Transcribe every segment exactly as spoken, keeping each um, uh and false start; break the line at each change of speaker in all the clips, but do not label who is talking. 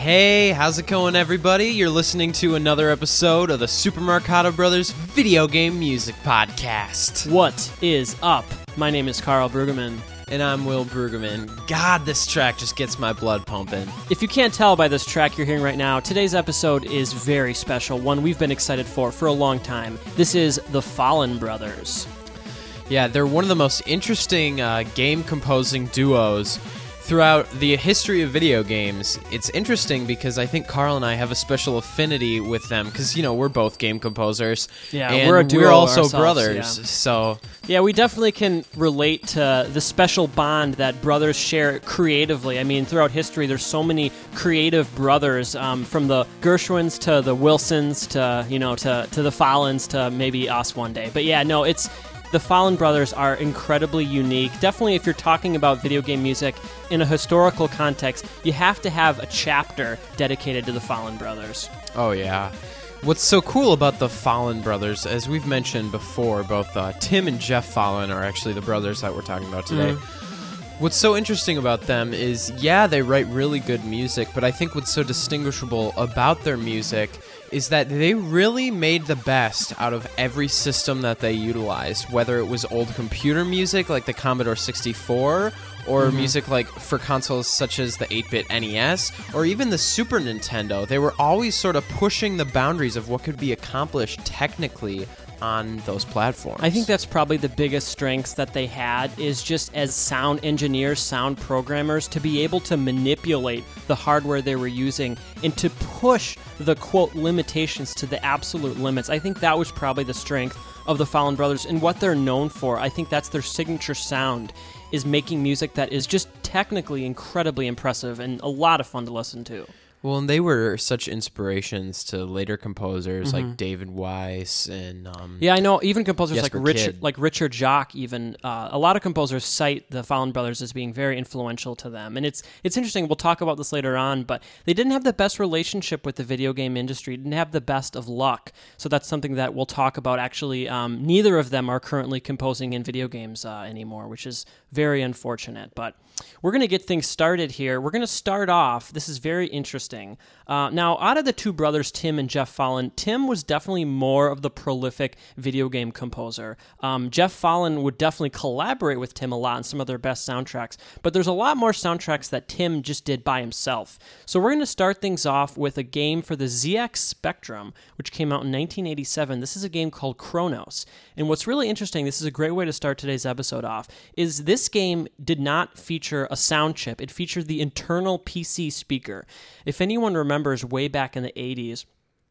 Hey, how's it going, everybody? You're listening to another episode of the Super Marcato Brothers Video Game Music Podcast.
What is up? My name is Carl Brueggemann.
And I'm Will Brueggemann. God, this track just gets my blood pumping.
If you can't tell by this track you're hearing right now, today's episode is very special, one we've been excited for for a long time. This is the Fallen Brothers.
Yeah, they're one of the most interesting uh, game-composing duos throughout the history of video games. It's interesting because I think Carl and I have a special affinity with them because, you know, we're both game composers.
Yeah,
and
we're a duo
we're also
ourselves,
brothers.
yeah.
So
Yeah, we definitely can relate to the special bond that brothers share creatively. I mean, throughout history, there's so many creative brothers, um, from the Gershwins to the Wilsons to, you know, to, to the Fallons to maybe us one day. But yeah, no, it's... The Fallen Brothers are incredibly unique. Definitely, if you're talking about video game music in a historical context, you have to have a chapter dedicated to the Fallen Brothers.
Oh, yeah. What's so cool about the Fallen Brothers, as we've mentioned before, both uh, Tim and Jeff Fallen are actually the brothers that we're talking about today. Mm. What's so interesting about them is, yeah, they write really good music, but I think what's so distinguishable about their music is that they really made the best out of every system that they utilized, whether it was old computer music like the Commodore sixty-four, or mm-hmm. music like for consoles such as the eight-bit N E S, or even the Super Nintendo. They were always sort of pushing the boundaries of what could be accomplished technically on those platforms.
I think that's probably the biggest strengths that they had, is just as sound engineers, sound programmers, to be able to manipulate the hardware they were using and to push the, quote, limitations to the absolute limits. I think that was probably the strength of the Fallen Brothers and what they're known for. I think that's their signature sound, is making music that is just technically incredibly impressive and a lot of fun to listen to.
Well, and they were such inspirations to later composers
Mm-hmm.
like David Weiss and um,
yeah, I know. Even composers
Jesper
like Richard,
Kyd.
like Richard Jacques, even uh, a lot of composers cite the Fallen Brothers as being very influential to them. And it's it's interesting. We'll talk about this later on, but they didn't have the best relationship with the video game industry. Didn't have the best of luck. So that's something that we'll talk about. Actually, um, neither of them are currently composing in video games uh, anymore, which is very unfortunate. But we're going to get things started here. We're going to start off. This is very interesting. Uh, now, out of the two brothers, Tim and Jeff Fallen, Tim was definitely more of the prolific video game composer. Um, Jeff Fallen would definitely collaborate with Tim a lot on some of their best soundtracks, but there's a lot more soundtracks that Tim just did by himself. So we're going to start things off with a game for the Z X Spectrum, which came out in nineteen eighty-seven. This is a game called Chronos. And what's really interesting, this is a great way to start today's episode off, is this game did not feature a sound chip. It featured the internal P C speaker. If anyone remembers way back in the eighties,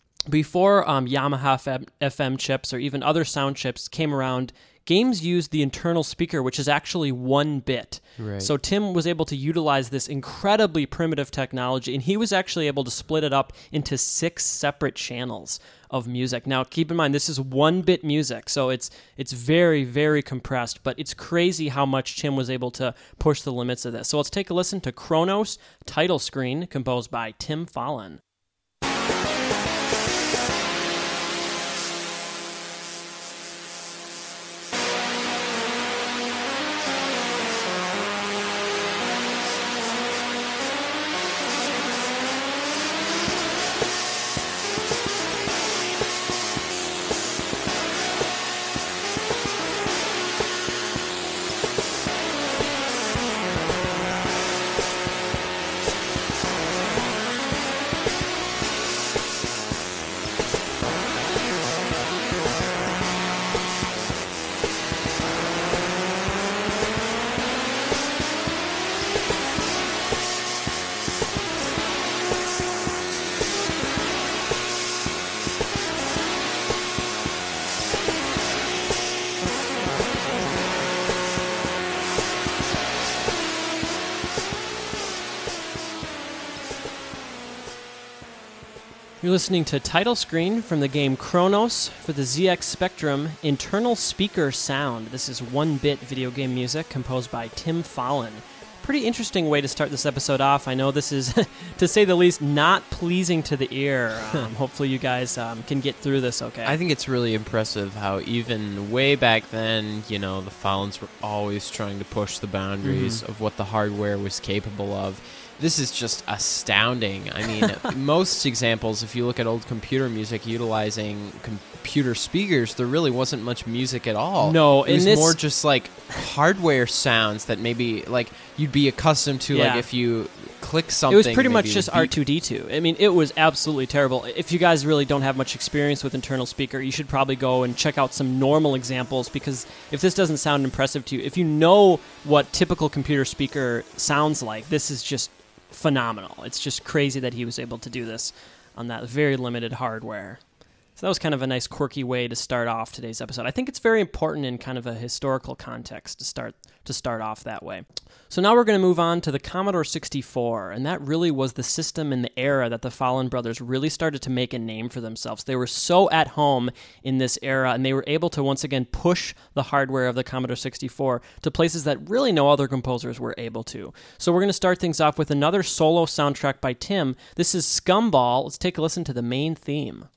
before um, Yamaha F M chips or even other sound chips came around, games used the internal speaker, which is actually one bit.
Right.
So Tim was able to utilize this incredibly primitive technology, and he was actually able to split it up into six separate channels of music. Now, keep in mind, this is one-bit music, so it's it's very, very compressed, but it's crazy how much Tim was able to push the limits of this. So let's take a listen to Chronos, title screen, composed by Tim Fallen. You're listening to title screen from the game Chronos for the Z X Spectrum internal speaker sound. This is one-bit video game music composed by Tim Fallen. Pretty interesting way to start this episode off. I know this is, to say the least, not pleasing to the ear. Um, hopefully you guys um, can get through this okay.
I think it's really impressive how even way back then, you know, the Fallons were always trying to push the boundaries mm-hmm. of what the hardware was capable of. this is just astounding. I mean, most examples, if you look at old computer music utilizing computer speakers, there really wasn't much music at all.
No,
it was
this...
more just like hardware sounds that maybe like you'd be accustomed to,
yeah.
like if you click something.
It was pretty much
maybe
just
beat...
R two D two. I mean, it was absolutely terrible. If you guys really don't have much experience with internal speaker, you should probably go and check out some normal examples, because if this doesn't sound impressive to you, if you know what typical computer speaker sounds like, this is just phenomenal. It's just crazy that he was able to do this on that very limited hardware. So that was kind of a nice quirky way to start off today's episode. I think it's very important in kind of a historical context to start to start off that way. So now we're going to move on to the Commodore sixty-four, and that really was the system in the era that the Fallon brothers really started to make a name for themselves. They were so at home in this era, and they were able to once again push the hardware of the Commodore sixty-four to places that really no other composers were able to. So we're going to start things off with another solo soundtrack by Tim. This is Scumball. Let's take a listen to the main theme.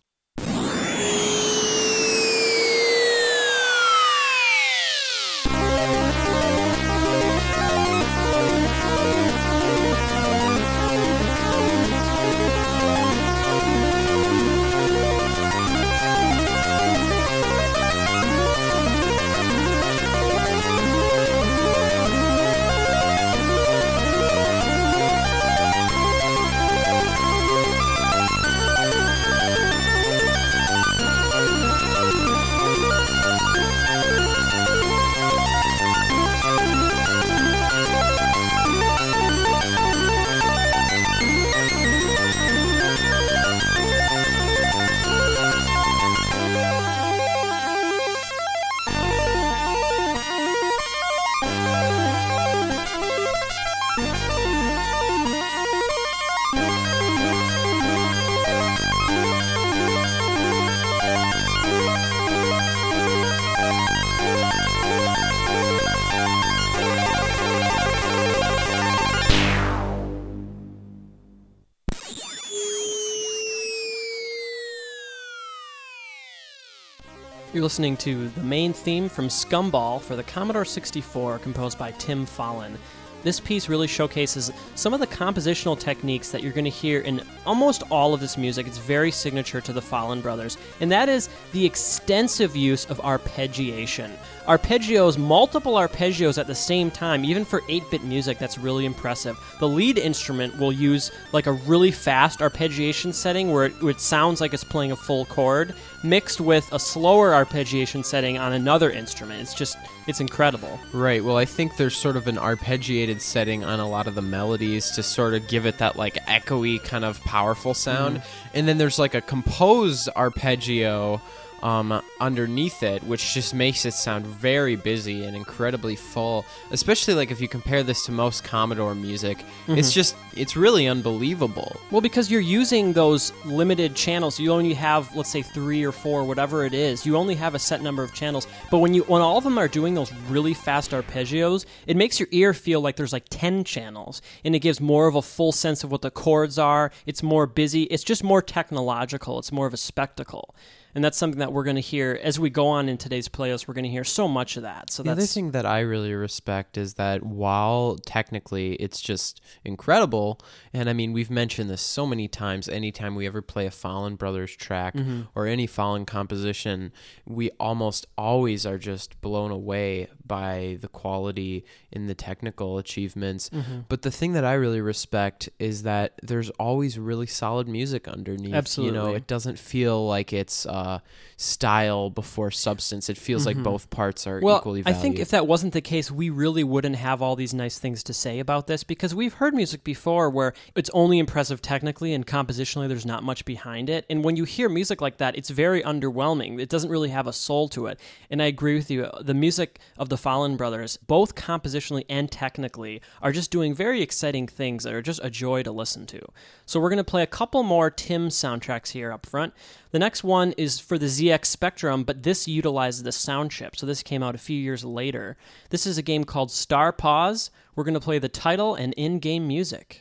You're listening to the main theme from Scumball for the Commodore sixty-four, composed by Tim Fallon. This piece really showcases some of the compositional techniques that you're going to hear in almost all of this music. It's very signature to the Fallon brothers, and that is the extensive use of arpeggiation. Arpeggios, multiple arpeggios at the same time, even for eight-bit music, that's really impressive. The lead instrument will use like a really fast arpeggiation setting where it, where it sounds like it's playing a full chord, mixed with a slower arpeggiation setting on another instrument. It's just, it's incredible.
Right, well, I think there's sort of an arpeggiated setting on a lot of the melodies to sort of give it that like echoey kind of powerful sound. Mm-hmm. And then there's like a composed arpeggio Um, underneath it, which just makes it sound very busy and incredibly full, especially like if you compare this to most Commodore music. Mm-hmm. It's just, it's really unbelievable.
Well, because you're using those limited channels. You only have, let's say, three or four, whatever it is. You only have a set number of channels. But when you when all of them are doing those really fast arpeggios, it makes your ear feel like there's like ten channels, and it gives more of a full sense of what the chords are. It's more busy. It's just more technological. It's more of a spectacle. And that's something that we're going to hear as we go on in today's playlist. We're going to hear so much of that. So
the
that's...
other thing that I really respect is that while technically it's just incredible, and I mean, we've mentioned this so many times, anytime we ever play a Fallon Brothers track mm-hmm. or any Fallon composition, we almost always are just blown away by the quality in the technical achievements. Mm-hmm. But the thing that I really respect is that there's always really solid music underneath.
Absolutely.
You know, it doesn't feel like it's... Uh, Uh, style before substance. It feels mm-hmm. like both parts are
well,
equally valued.
I think if that wasn't the case, we really wouldn't have all these nice things to say about this, because we've heard music before where it's only impressive technically and compositionally there's not much behind it. And when you hear music like that, it's very underwhelming. It doesn't really have a soul to it. And I agree with you. The music of the Fallon brothers, both compositionally and technically, are just doing very exciting things that are just a joy to listen to. So we're going to play a couple more Tim soundtracks here up front. The next one is for the Z X Spectrum, but this utilizes the sound chip. So this came out a few years later. This is a game called Star Paws. We're going to play the title and in-game music.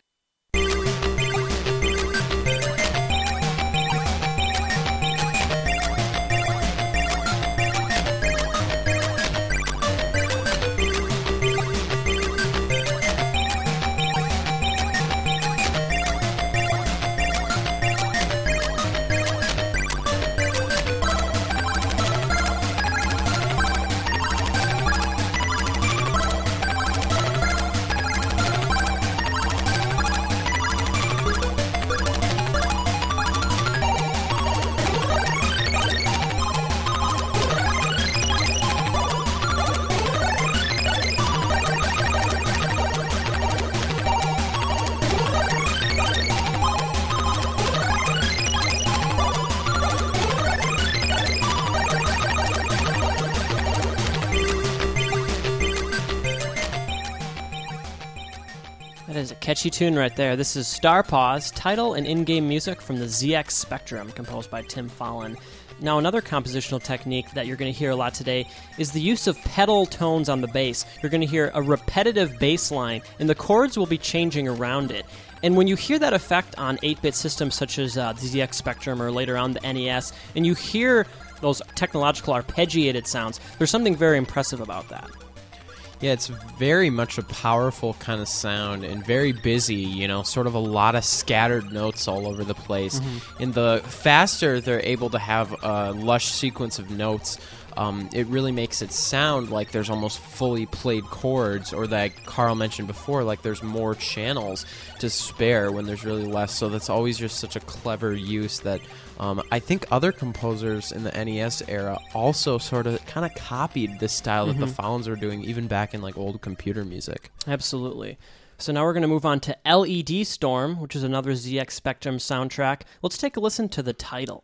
That is a catchy tune right there. This is Star Paws, title and in-game music from the Z X Spectrum, composed by Tim Follin. Now, another compositional technique that you're going to hear a lot today is the use of pedal tones on the bass. You're going to hear a repetitive bass line, and the chords will be changing around it. And when you hear that effect on eight-bit systems such as uh, the Z X Spectrum or later on the N E S, and you hear those technological arpeggiated sounds, there's something very impressive about that.
Yeah, it's very much a powerful kind of sound and very busy, you know, sort of a lot of scattered notes all over the place. Mm-hmm. And the faster they're able to have a lush sequence of notes, um, it really makes it sound like there's almost fully played chords, or that Carl mentioned before, like there's more channels to spare when there's really less. So that's always just such a clever use that um, I think other composers in the N E S era also sort of kind of copied this style mm-hmm. that the Follins were doing even back in like old computer music.
Absolutely. So now we're going to move on to L E D Storm, which is another Z X Spectrum soundtrack. Let's take a listen to the title.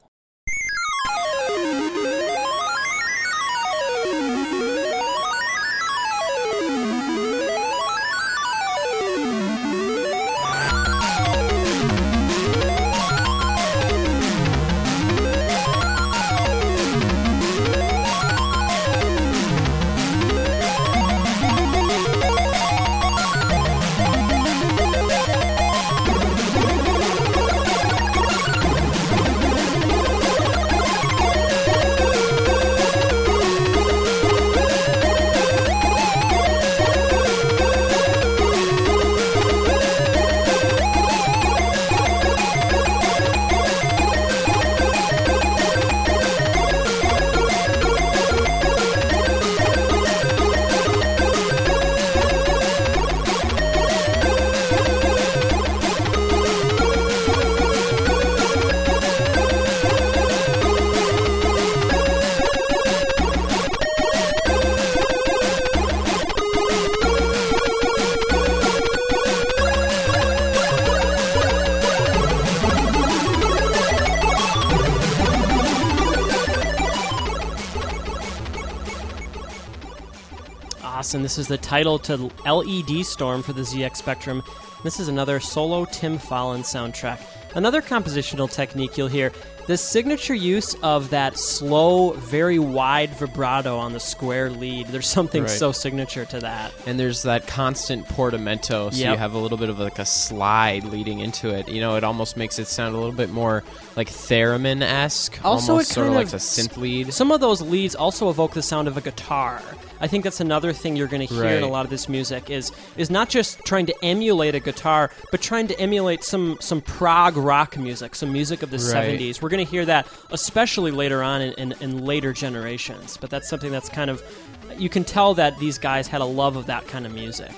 And this is the title to L E D Storm for the Z X Spectrum. This is another solo Tim Follin soundtrack. Another compositional technique you'll hear, the signature use of that slow, very wide vibrato on the square lead. There's something right. so signature to that.
And there's that constant portamento, so yep. you have a little bit of like a slide leading into it. You know, it almost makes it sound a little bit more like theremin-esque,
also,
almost
it
sort of
kind
like
of,
a synth lead.
Some of those leads also evoke the sound of a guitar. I think that's another thing you're going to hear
right.
in a lot of this music is is not just trying to emulate a guitar, but trying to emulate some some prog rock music, some music of the
right.
seventies. We're going to hear that especially later on in, in, in later generations. But that's something that's kind of, you can tell that these guys had a love of that kind of music.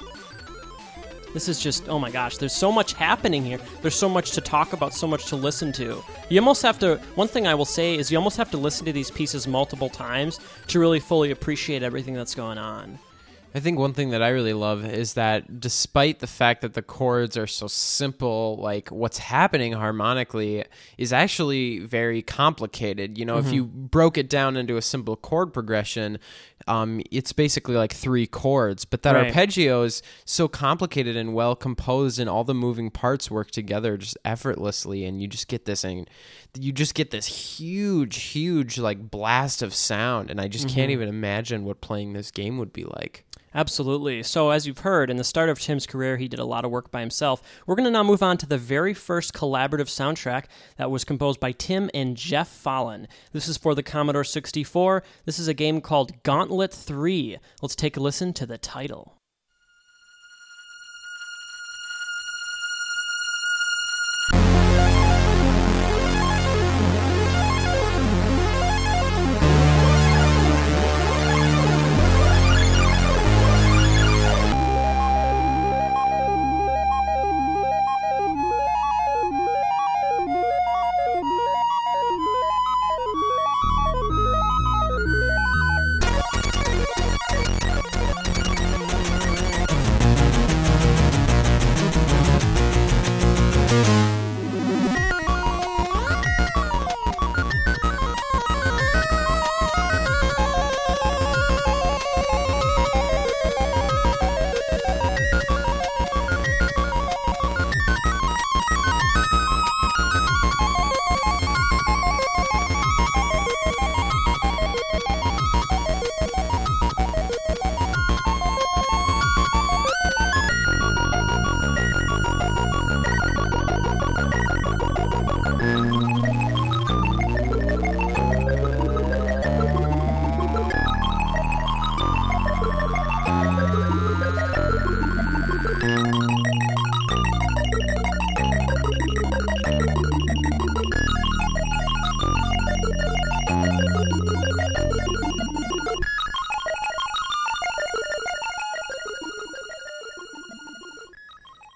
This is just, oh my gosh, there's so much happening here. There's so much to talk about, so much to listen to. You almost have to, one thing I will say is you almost have to listen to these pieces multiple times to really fully appreciate everything that's going on.
I think one thing that I really love is that despite the fact that the chords are so simple, like what's happening harmonically is actually very complicated. You know, mm-hmm. if you broke it down into a simple chord progression, um, it's basically like three chords. But that
right.
arpeggio is so complicated and well composed, and all the moving parts work together just effortlessly, and you just get this and you just get this huge, huge like blast of sound. And I just mm-hmm. can't even imagine what playing this game would be like.
Absolutely. So as you've heard, in the start of Tim's career, he did a lot of work by himself. We're going to now move on to the very first collaborative soundtrack that was composed by Tim and Jeff Follin. This is for the Commodore sixty-four. This is a game called Gauntlet three. Let's take a listen to the title.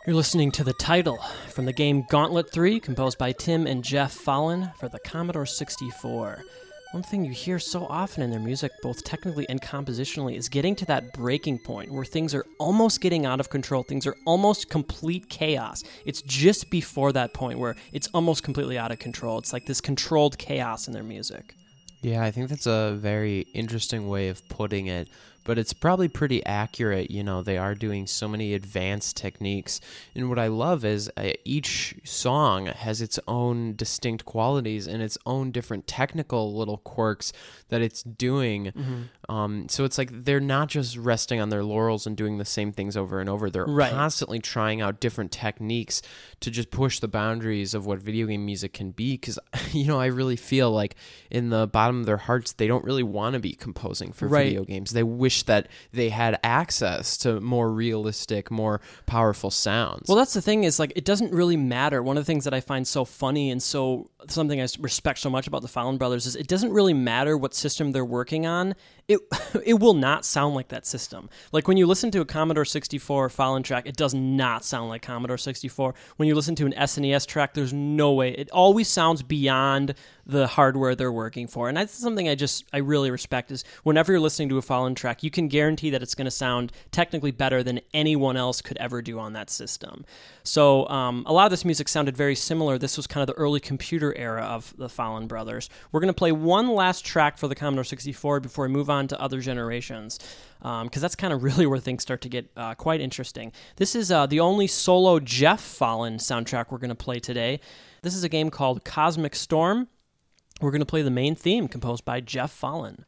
You're listening to the title from the game Gauntlet three, composed by Tim and Jeff Fallon for the Commodore sixty-four. One thing you hear so often in their music, both technically and compositionally, is getting to that breaking point where things are almost getting out of control. Things are almost complete chaos. It's just before that point where it's almost completely out of control. It's like this controlled chaos in their music.
Yeah, I think that's a very interesting way of putting it, but it's probably pretty accurate. You know, they are doing so many advanced techniques, and what I love is uh, each song has its own distinct qualities and its own different technical little quirks that it's doing. Mm-hmm. Um, so it's like they're not just resting on their laurels and doing the same things over and over. They're right. constantly trying out different techniques to just push the boundaries of what video game music can be, because, you know, I really feel like in the bottom of their hearts, they don't really want to be composing for right. video games. They wish that they had access to more realistic, more powerful sounds.
Well, that's the thing is, like, it doesn't really matter. One of the things that I find so funny and so something I respect so much about the Fallon brothers is it doesn't really matter what system they're working on. It it will not sound like that system. Like when you listen to a Commodore sixty-four Fallon track, it does not sound like Commodore sixty-four. When you listen to an S N E S track, there's no way. It always sounds beyond the hardware they're working for. And that's something I just, I really respect is whenever you're listening to a Fallon track, you can guarantee that it's going to sound technically better than anyone else could ever do on that system. So um, a lot of this music sounded very similar. This was kind of the early computer era of the Fallon brothers. We're going to play one last track for the Commodore sixty-four before we move on to other generations, because um, that's kind of really where things start to get uh, quite interesting. This is uh, the only solo Jeff Fallon soundtrack we're going to play today. This is a game called Cosmic Storm. We're going to play the main theme composed by Jeff Fallon.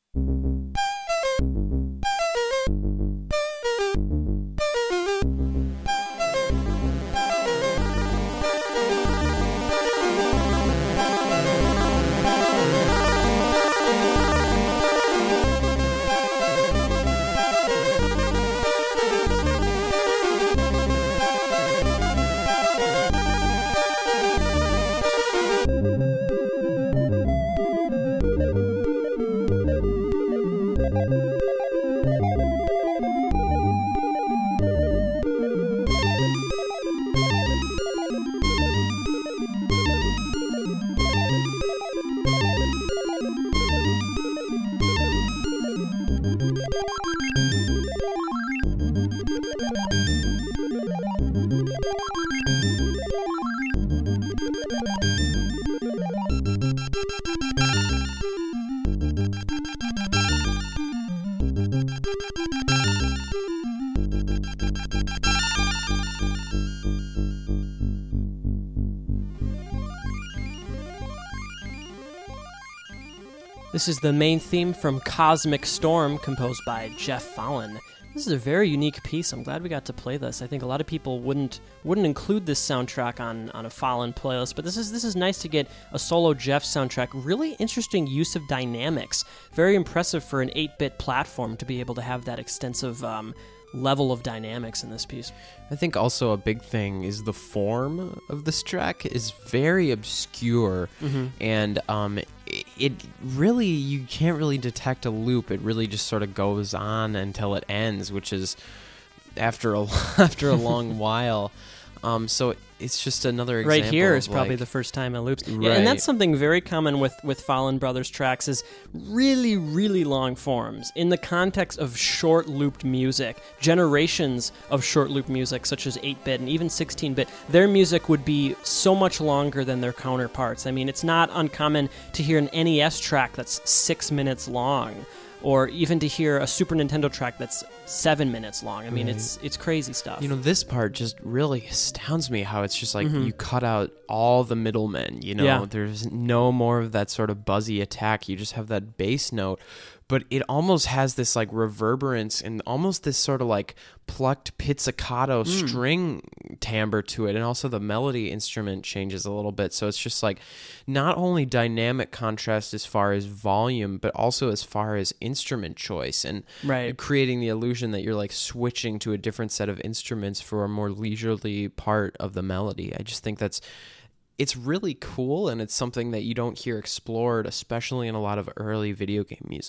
This is the main theme from Cosmic Storm, composed by Jeff Fallon. This is a very unique piece. I'm glad we got to play this. I think a lot of people wouldn't wouldn't include this soundtrack on, on a Fallon playlist, but this is this is nice to get a solo Jeff soundtrack. Really interesting use of dynamics. Very impressive for an eight-bit platform to be able to have that extensive um, level of dynamics in this piece.
I think also a big thing is the form of this track is very obscure, mm-hmm. and um, it, it really, you can't really detect a loop. It really just sort of goes on until it ends, which is after a, after a long while. Um, so it's just another example.
Right here
of
is probably
like,
the first time it loops.
Right.
Yeah, and that's something very common with, with Fallon Brothers tracks is really, really long forms. In the context of short-looped music, generations of short-loop music, such as eight-bit and even sixteen-bit, their music would be so much longer than their counterparts. I mean, it's not uncommon to hear an N E S track that's six minutes long, or even to hear a Super Nintendo track that's seven minutes long. I mean, right. it's it's crazy stuff.
You know, this part just really astounds me how it's just like
mm-hmm.
you cut out all the middlemen, you know?
Yeah.
There's no more of that sort of buzzy attack. You just have that bass note. But it almost has this like reverberance and almost this sort of like plucked pizzicato mm. string timbre to it. And also the melody instrument changes a little bit. So it's just like not only dynamic contrast as far as volume, but also as far as instrument choice and
right.
creating the illusion that you're like switching to a different set of instruments for a more leisurely part of the melody. I just think that's it's really cool, and it's something that you don't hear explored, especially in a lot of early video game music.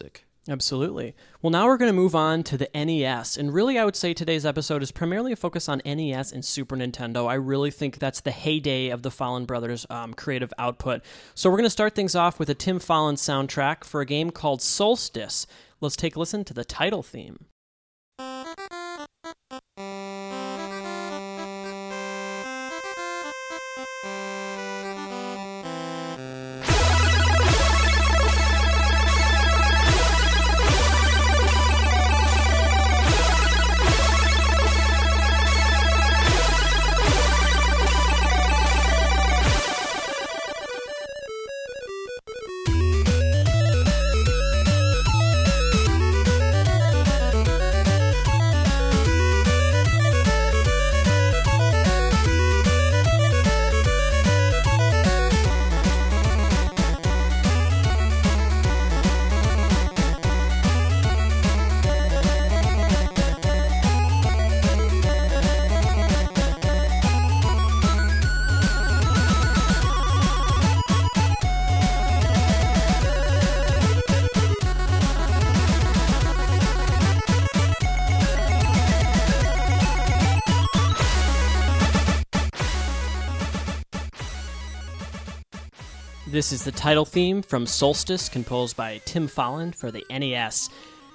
Absolutely. Well, now we're going to move on to the N E S. And really, I would say today's episode is primarily a focus on N E S and Super Nintendo. I really think that's the heyday of the Fallon Brothers um, creative output. So we're going to start things off with a Tim Fallon soundtrack for a game called Solstice. Let's take a listen to the title theme. This is the title theme from Solstice, composed by Tim Fallon for the N E S.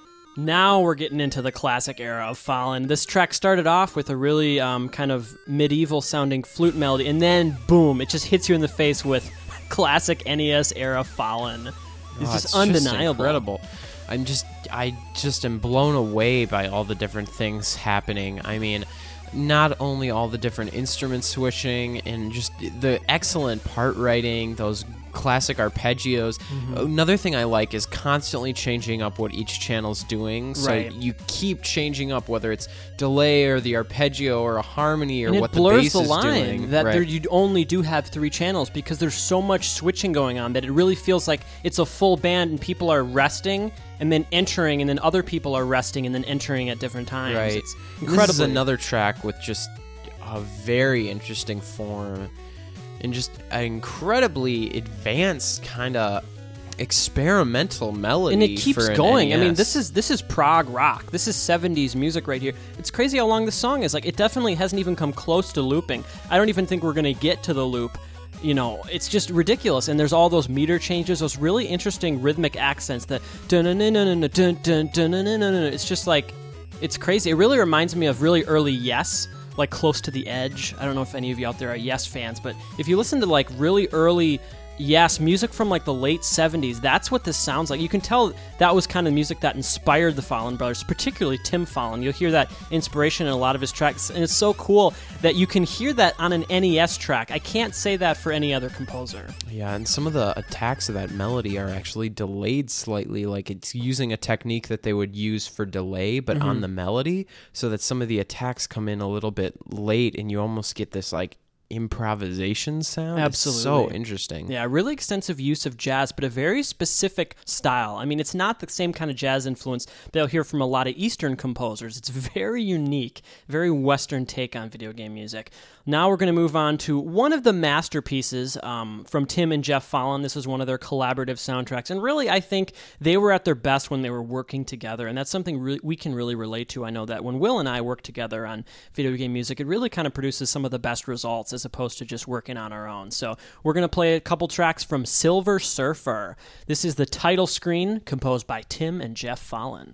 Now we're getting into the classic era of Fallon. This track started off with a really um, kind of medieval-sounding flute melody, and then, boom, it just hits you in the face with classic N E S era Fallon. It's
oh,
just
it's
undeniable.
Just incredible. I'm just, I just am blown away by all the different things happening. I mean, not only all the different instrument switching and just the excellent part writing, those classic arpeggios. Mm-hmm. Another thing I like is constantly changing up what each channel's doing. So
right.
you keep changing up whether it's delay or the arpeggio or a harmony or
and
what
it blurs
the bass
the line
is doing.
that
right.
there, you only do have three channels because there's so much switching going on that it really feels like it's a full band and people are resting and then entering, and then other people are resting and then entering at different times.
Right.
It's
incredible. This is another track with just a very interesting form and just an incredibly advanced kind of experimental melody.
And it keeps
for
going.
N E S.
I mean, this is this is prog rock. This is seventies music right here. It's crazy how long the song is. Like, it definitely hasn't even come close to looping. I don't even think we're going to get to the loop. You know, it's just ridiculous. And there's all those meter changes, those really interesting rhythmic accents that dun dun dun dun dun dun dun dun dun. It's just like, it's crazy. It really reminds me of really early Yes, like Close to the Edge. I don't know if any of you out there are Yes fans, but if you listen to like really early Yes music from like the late seventies, that's what this sounds like. You can tell that was kind of music that inspired the Fallon Brothers, particularly Tim Fallon. You'll hear that inspiration in a lot of his tracks, and it's so cool that you can hear that on an N E S track. I can't say that for any other composer.
Yeah, and some of the attacks of that melody are actually delayed slightly, like it's using a technique that they would use for delay, but mm-hmm. on the melody, so that some of the attacks come in a little bit late, and you almost get this like improvisation sound.
Absolutely.
It's so interesting.
Yeah, really extensive use of jazz, but a very specific style. I mean, it's not the same kind of jazz influence that you'll hear from a lot of Eastern composers. It's very unique, very Western take on video game music. Now we're going to move on to one of the masterpieces um, from Tim and Jeff Fallon. This is one of their collaborative soundtracks, and really, I think they were at their best when they were working together, and that's something re- we can really relate to. I know that when Will and I work together on video game music, it really kind of produces some of the best results as opposed to just working on our own. So we're going to play a couple tracks from Silver Surfer. This is the title screen, composed by Tim and Jeff Fallon.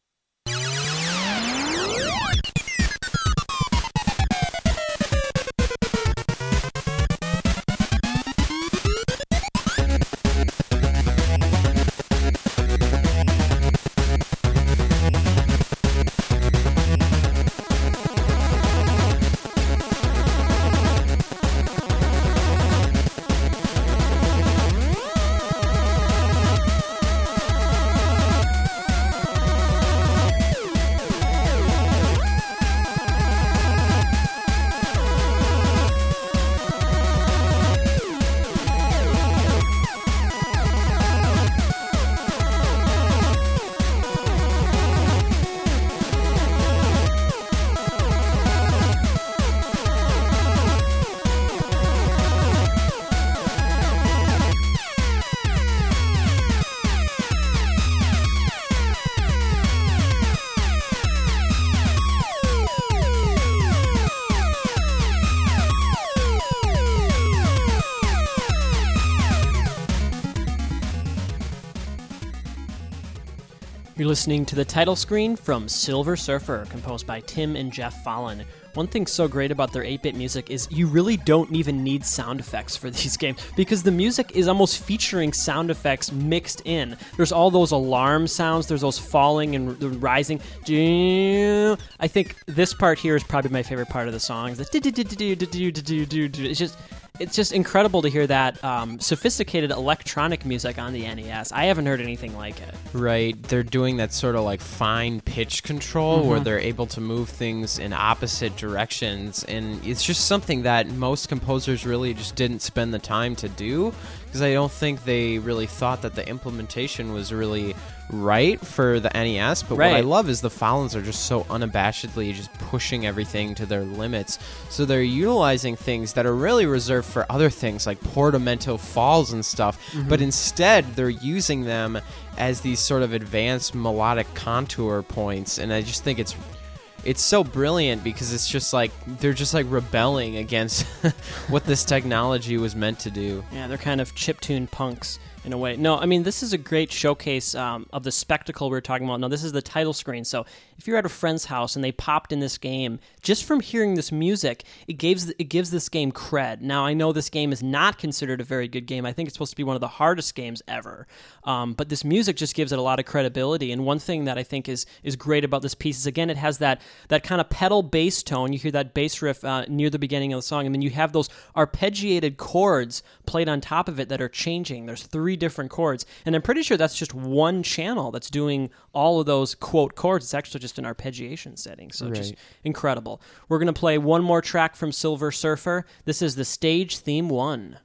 You're listening to the title screen from Silver Surfer, composed by Tim and Jeff Fallon. One thing so great about their eight-bit music is you really don't even need sound effects for these games, because the music is almost featuring sound effects mixed in. There's all those alarm sounds, there's those falling and rising. I think this part here is probably my favorite part of the song. It's just... It's just incredible to hear that um, sophisticated electronic music on the N E S. I haven't heard anything like it.
Right. They're doing that sort of like fine pitch control
Mm-hmm.
where they're able to move things in opposite directions. And it's just something that most composers really just didn't spend the time to do, because I don't think they really thought that the implementation was really right for the N E S. But
Right.
what I love is the Fallons are just so unabashedly just pushing everything to their limits. So they're utilizing things that are really reserved for other things like Portamento Falls and stuff,
Mm-hmm.
but instead they're using them as these sort of advanced melodic contour points. And I just think it's it's so brilliant, because it's just like they're just like rebelling against what this technology was meant to do.
Yeah, they're kind of chiptune punks in a way. No, I mean, this is a great showcase um, of the spectacle we were talking about. No, this is the title screen. So if you're at a friend's house and they popped in this game, just from hearing this music, it gives it gives this game cred. Now, I know this game is not considered a very good game. I think it's supposed to be one of the hardest games ever. Um, but this music just gives it a lot of credibility. And one thing that I think is is great about this piece is, again, it has that that kind of pedal bass tone. You hear that bass riff uh, near the beginning of the song, and then you have those arpeggiated chords played on top of it that are changing. There's three different chords, and I'm pretty sure that's just one channel that's doing all of those quote chords. It's actually just an arpeggiation setting, so just
Right.
incredible. We're going to play one more track from Silver Surfer. This is the stage theme one.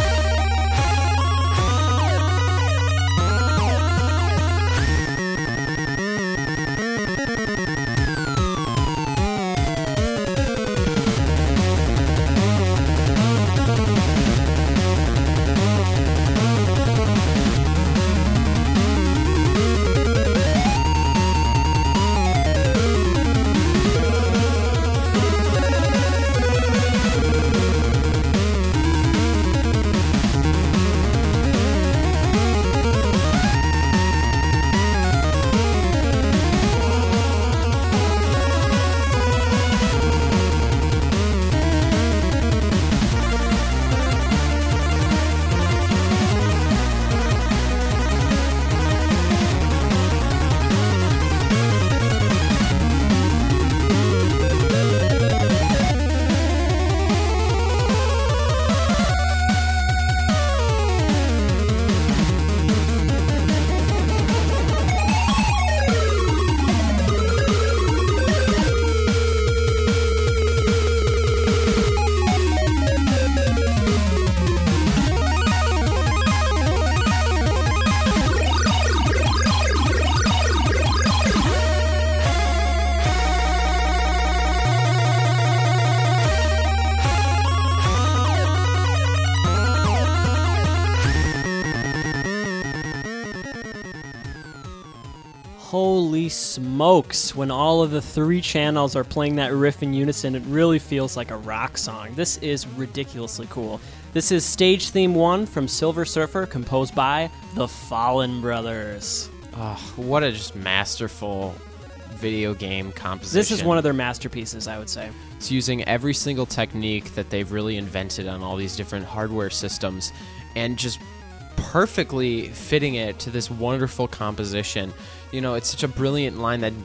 Holy smokes, when all of the three channels are playing that riff in unison, it really feels like a rock song. This is ridiculously cool. This is stage theme one from Silver Surfer, composed by the Fallon Brothers.
Oh, what a just masterful video game composition.
This is one of their masterpieces, I would say.
It's using every single technique that they've really invented on all these different hardware systems and just perfectly fitting it to this wonderful composition. You know, it's such a brilliant line that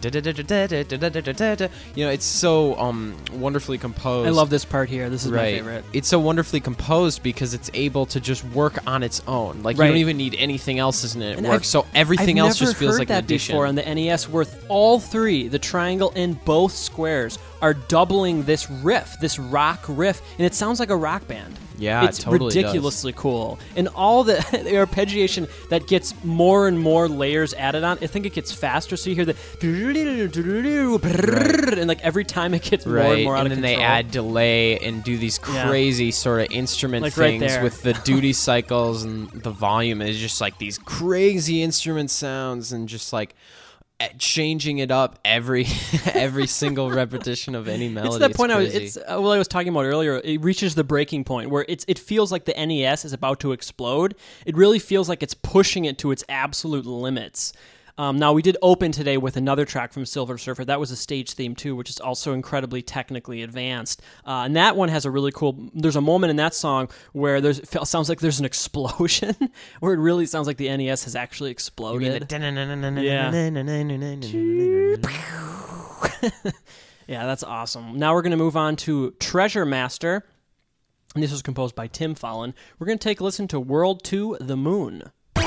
you know, it's so um wonderfully composed.
I love this part here. This is
right.
my favorite.
It's so wonderfully composed because it's able to just work on its own. Like
Right.
you don't even need anything else isn't it
And
work.
I've-
So everything
I've
else just
never
feels
heard
like
that
an addition.
before on the N E S, where all three, the triangle and both squares, are doubling this riff, this rock riff, and it sounds like a rock band.
Yeah, it
it's
totally
ridiculously cool, and all the, the arpeggiation that gets more and more layers added on. I think it gets faster, so you hear the
Right.
and like every time it gets more
Right,
and more out
and
of
then
control.
they add delay and do these
Yeah.
crazy sort of instrument
Like right
things
there.
with the duty cycles and the volume. It's just like these crazy instrument sounds and just like eh, changing it up every every single repetition of any melody.
It's that point I was,
crazy.
it's uh, what I was talking about earlier. It reaches the breaking point where it's it feels like the N E S is about to explode. It really feels like it's pushing it to its absolute limits. Um, now, we did open today with another track from Silver Surfer. That was a stage theme, too, which is also incredibly technically advanced. Uh, and that one has a really cool... There's a moment in that song where there's it sounds like there's an explosion, where it really sounds like the N E S has actually exploded. Yeah. Yeah, that's awesome. Now we're going to move on to Treasure Master. And this was composed by Tim Follin. We're going to take a listen to World two, The Moon.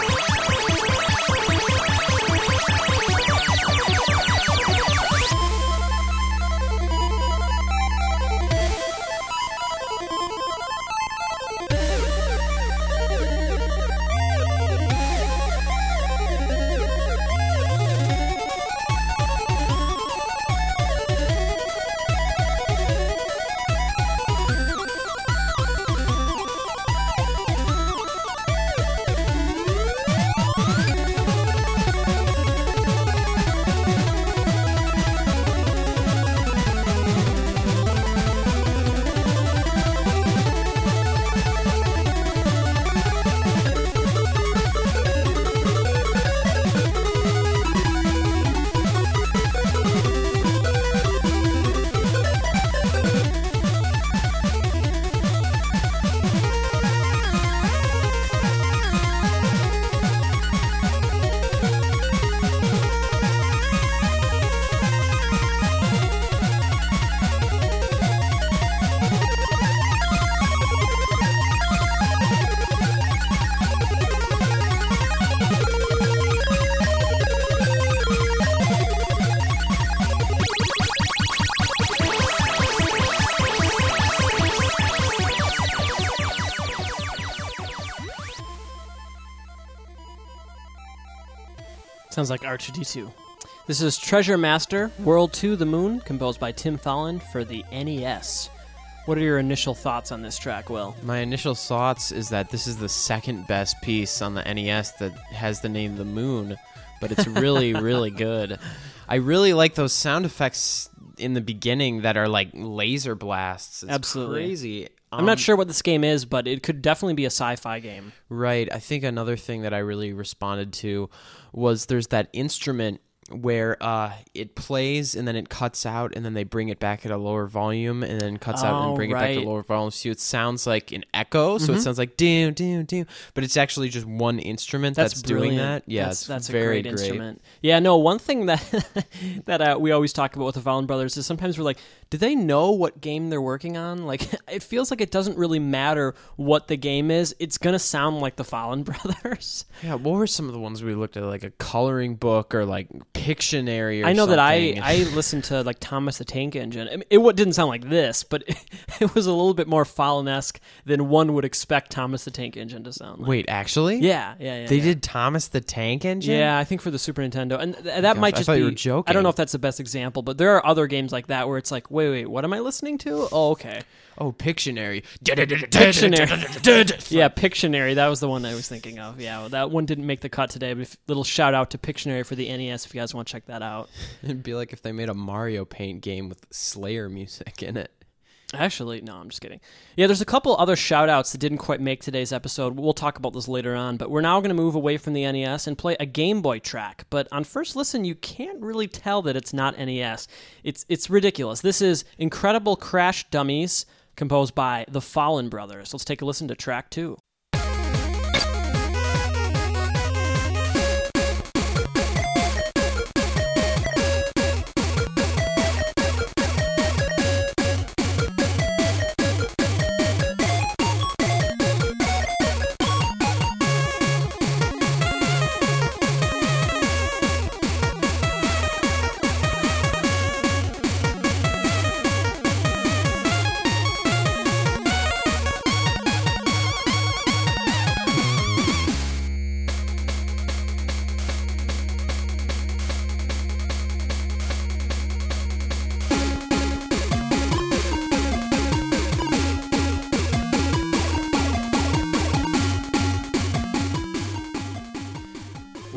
Sounds like R two D two. This is Treasure Master, World two, The Moon, composed by Tim Follin for the N E S. What are your initial thoughts on this track, Will?
My initial thoughts is that this is the second best piece on the N E S that has the name The Moon, but it's really, really good. I really like those sound effects in the beginning that are like laser blasts. It's
Absolutely.
crazy. Um,
I'm not sure what this game is, but it could definitely be a sci-fi game.
Right. I think another thing that I really responded to was there's that instrument where uh, it plays and then it cuts out and then they bring it back at a lower volume and then cuts
oh,
out and bring
right.
it back to lower volume. So it sounds like an echo. So
mm-hmm.
it sounds like do do do, but it's actually just one instrument that's,
that's
doing that. Yeah,
that's,
it's
that's
very
a great,
great
instrument. Yeah, no. One thing that that uh, we always talk about with the Follin Brothers is sometimes we're like, do they know what game they're working on? Like, it feels like it doesn't really matter what the game is. It's gonna sound like the Follin Brothers.
Yeah. What were some of the ones we looked at, like a coloring book or like Pictionary? Or
I know
something?
that I I listened to like Thomas the Tank Engine. I mean, it didn't sound like this, but it, it was a little bit more Follin-esque than one would expect Thomas the Tank Engine to sound like.
Wait, actually?
Yeah, yeah, yeah.
They
yeah.
did Thomas the Tank Engine?
Yeah, I think for the Super Nintendo, and th- that
Gosh,
might
I
just
thought
be.
you were joking.
I don't know if that's the best example, but there are other games like that where it's like, wait, wait, what am I listening to? Oh, okay.
Oh, Pictionary.
Pictionary. Yeah, Pictionary. That was the one I was thinking of. Yeah, well, that one didn't make the cut today, but if, little shout out to Pictionary for the N E S if you guys want to check that out.
It'd be like if they made a Mario Paint game with Slayer music in it.
Actually, no, I'm just kidding. Yeah, there's a couple other shout-outs that didn't quite make today's episode. We'll talk about this later on, but we're now going to move away from the N E S and play a Game Boy track. But on first listen, you can't really tell that it's not N E S. It's it's ridiculous. This is Incredible Crash Dummies, composed by the Follin Brothers. Let's take a listen to track two.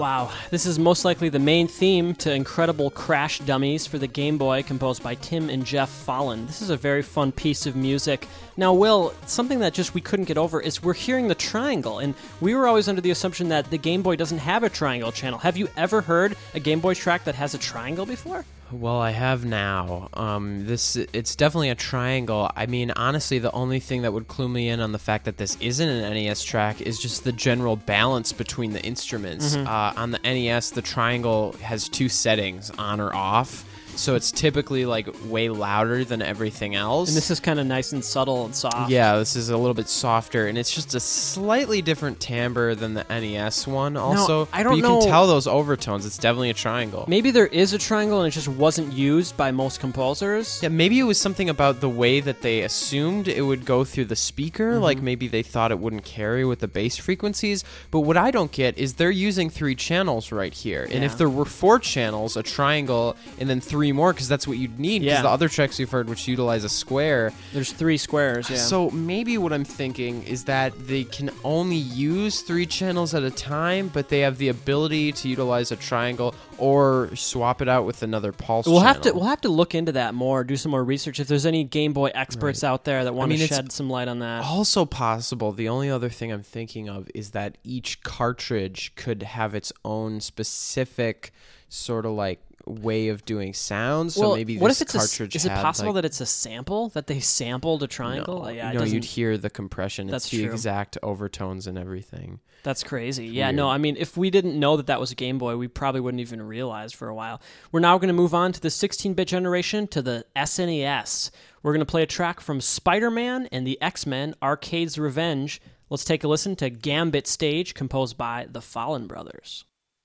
Wow, this is most likely the main theme to Incredible Crash Dummies for the Game Boy, composed by Tim and Jeff Fallon. This is a very fun piece of music. Now, Will, something that just we couldn't get over is we're hearing the triangle, and we were always under the assumption that the Game Boy doesn't have a triangle channel. Have you ever heard a Game Boy track that has a triangle before?
Well, I have now. Um, this it's definitely a triangle. I mean, honestly, the only thing that would clue me in on the fact that this isn't an N E S track is just the general balance between the instruments. Mm-hmm. Uh, on the N E S, the triangle has two settings, on or off. So it's typically like way louder than everything else.
And this is kind of nice and subtle and soft.
Yeah, this is a little bit softer, and it's just a slightly different timbre than the N E S one also.
Now, I don't
but you
know.
can tell those overtones. It's definitely a triangle.
Maybe there is a triangle and it just wasn't used by most composers.
Yeah, maybe it was something about the way that they assumed it would go through the speaker. Mm-hmm. Like maybe they thought it wouldn't carry with the bass frequencies. But what I don't get is they're using three channels right here. And
yeah.
if there were four channels, a triangle, and then three more, because that's what you'd need, because
yeah.
the other tracks you've heard which utilize a square.
There's three squares, yeah.
So maybe what I'm thinking is that they can only use three channels at a time, but they have the ability to utilize a triangle or swap it out with another pulse
we'll
channel.
have to we'll have to look into that more, do some more research. If there's any Game Boy experts
right.
out there that want
I mean,
to
it's
shed some light on that.
Also possible. The only other thing I'm thinking of is that each cartridge could have its own specific sort of like way of doing sounds.
Well,
so maybe
what
this
if it's
cartridge
a, is it
had,
possible
like,
that it's a sample, that they sampled a triangle?
No,
yeah, it
no
doesn't-
you'd hear the compression.
That's
it's the
true.
exact overtones and everything.
That's crazy. Yeah,
Weird.
no, I mean, if we didn't know that that was a Game Boy, we probably wouldn't even realize for a while. We're now going to move on to the sixteen-bit generation, to the S N E S. We're going to play a track from Spider-Man and the X-Men, Arcade's Revenge. Let's take a listen to Gambit Stage, composed by the Fallon Brothers.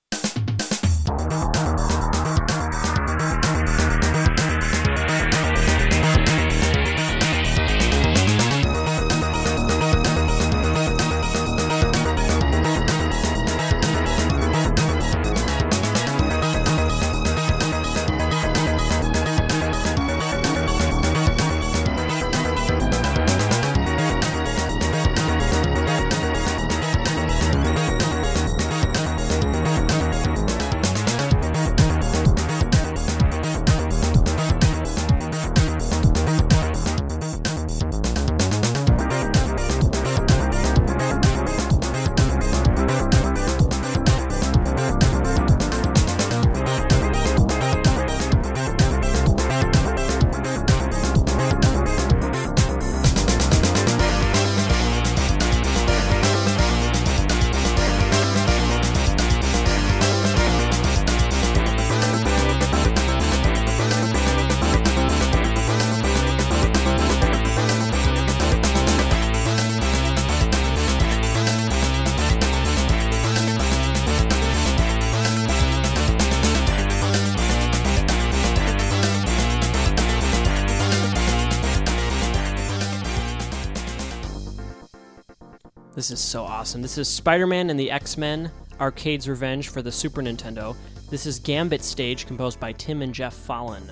This is so awesome. This is Spider-Man and the X-Men, Arcade's Revenge for the Super Nintendo. This is Gambit Stage, composed by Tim and Jeff Fallon.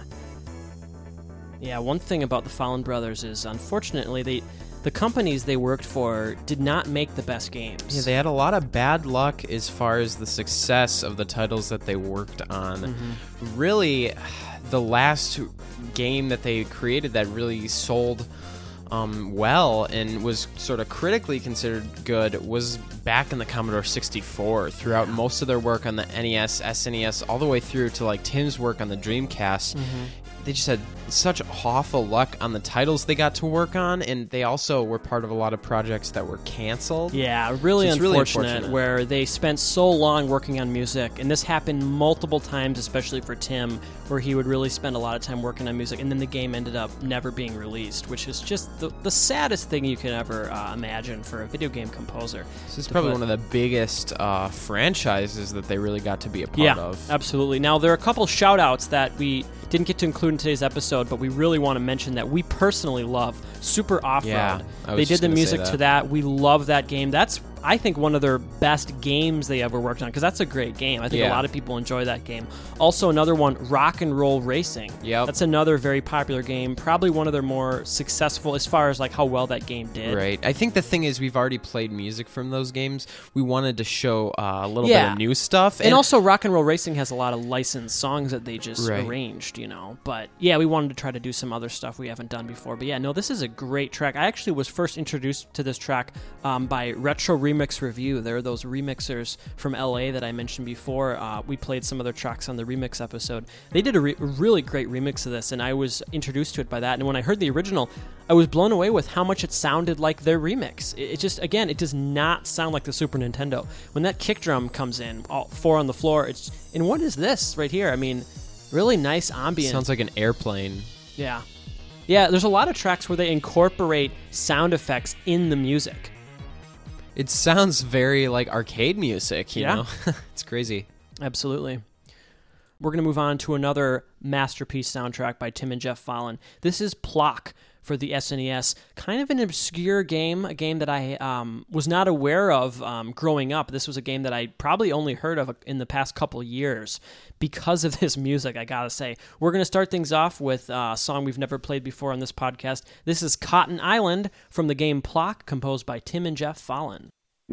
Yeah, one thing about the Fallon brothers is, unfortunately, they the companies they worked for did not make the best games.
Yeah, they had a lot of bad luck as far as the success of the titles that they worked on. Mm-hmm. Really, the last game that they created that really sold um, well and was sort of critically considered good was back in the Commodore sixty-four. Throughout yeah. most of their work on the N E S, S N E S, all the way through to like Tim's work on the Dreamcast, mm-hmm. they just had such awful luck on the titles they got to work on, and they also were part of a lot of projects that were canceled.
Yeah, really,
so
unfortunate,
really unfortunate
where they spent so long working on music, and this happened multiple times, especially for Tim, where he would really spend a lot of time working on music, and then the game ended up never being released, which is just the, the saddest thing you could ever uh, imagine for a video game composer.
This is probably put. one of the biggest uh, franchises that they really got to be a part
yeah,
of.
Absolutely. Now, there are a couple shout-outs that we didn't get to include in today's episode, but we really want to mention that we personally love Super Off-Road.
Yeah,
they did the music
that.
to that. We love that game. That's I think, one of their best games they ever worked on, because that's a great game. I think
Yeah.
a lot of people enjoy that game. Also, another one, Rock and Roll Racing.
Yep.
That's another very popular game, probably one of their more successful as far as like how well that game did.
Right. I think the thing is we've already played music from those games. We wanted to show uh, a little
Yeah.
bit of new stuff.
And, also, Rock and Roll Racing has a lot of licensed songs that they just
Right.
arranged, you know. But yeah, we wanted to try to do some other stuff we haven't done before. But yeah, no, this is a great track. I actually was first introduced to this track um, by Retro Remix Review. There are those remixers from L A that I mentioned before. Uh, we played some of their tracks on the remix episode. They did a re- really great remix of this, and I was introduced to it by that. And when I heard the original, I was blown away with how much it sounded like their remix. It, it just, again, it does not sound like the Super Nintendo. When that kick drum comes in, all four on the floor, it's and what is this right here? I mean, really nice ambient.
Sounds like an airplane.
Yeah. Yeah, there's a lot of tracks where they incorporate sound effects in the music.
It sounds very like arcade music, you
Yeah.
know? It's crazy.
Absolutely. We're going to move on to another masterpiece soundtrack by Tim and Jeff Fallon. This is Plock for the S N E S. Kind of an obscure game, a game that I um, was not aware of um, growing up. This was a game that I probably only heard of in the past couple years because of this music, I gotta say. We're going to start things off with a song we've never played before on this podcast. This is Cotton Island from the game Plock, composed by Tim and Jeff Fallon.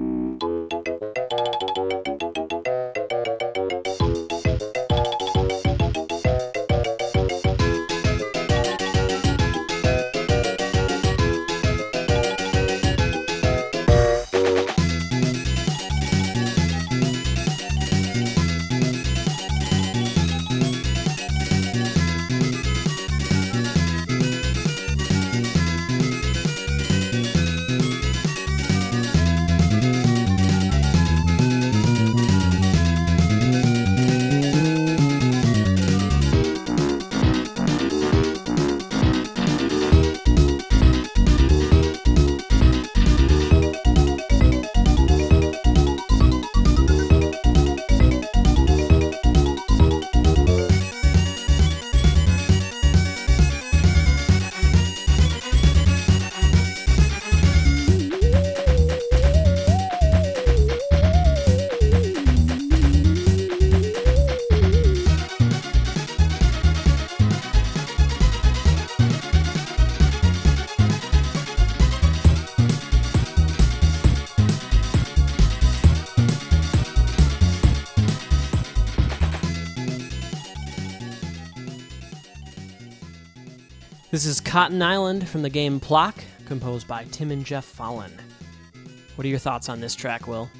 This is Cotton Island from the game Plock, composed by Tim and Jeff Fallon. What are your thoughts on this track, Will?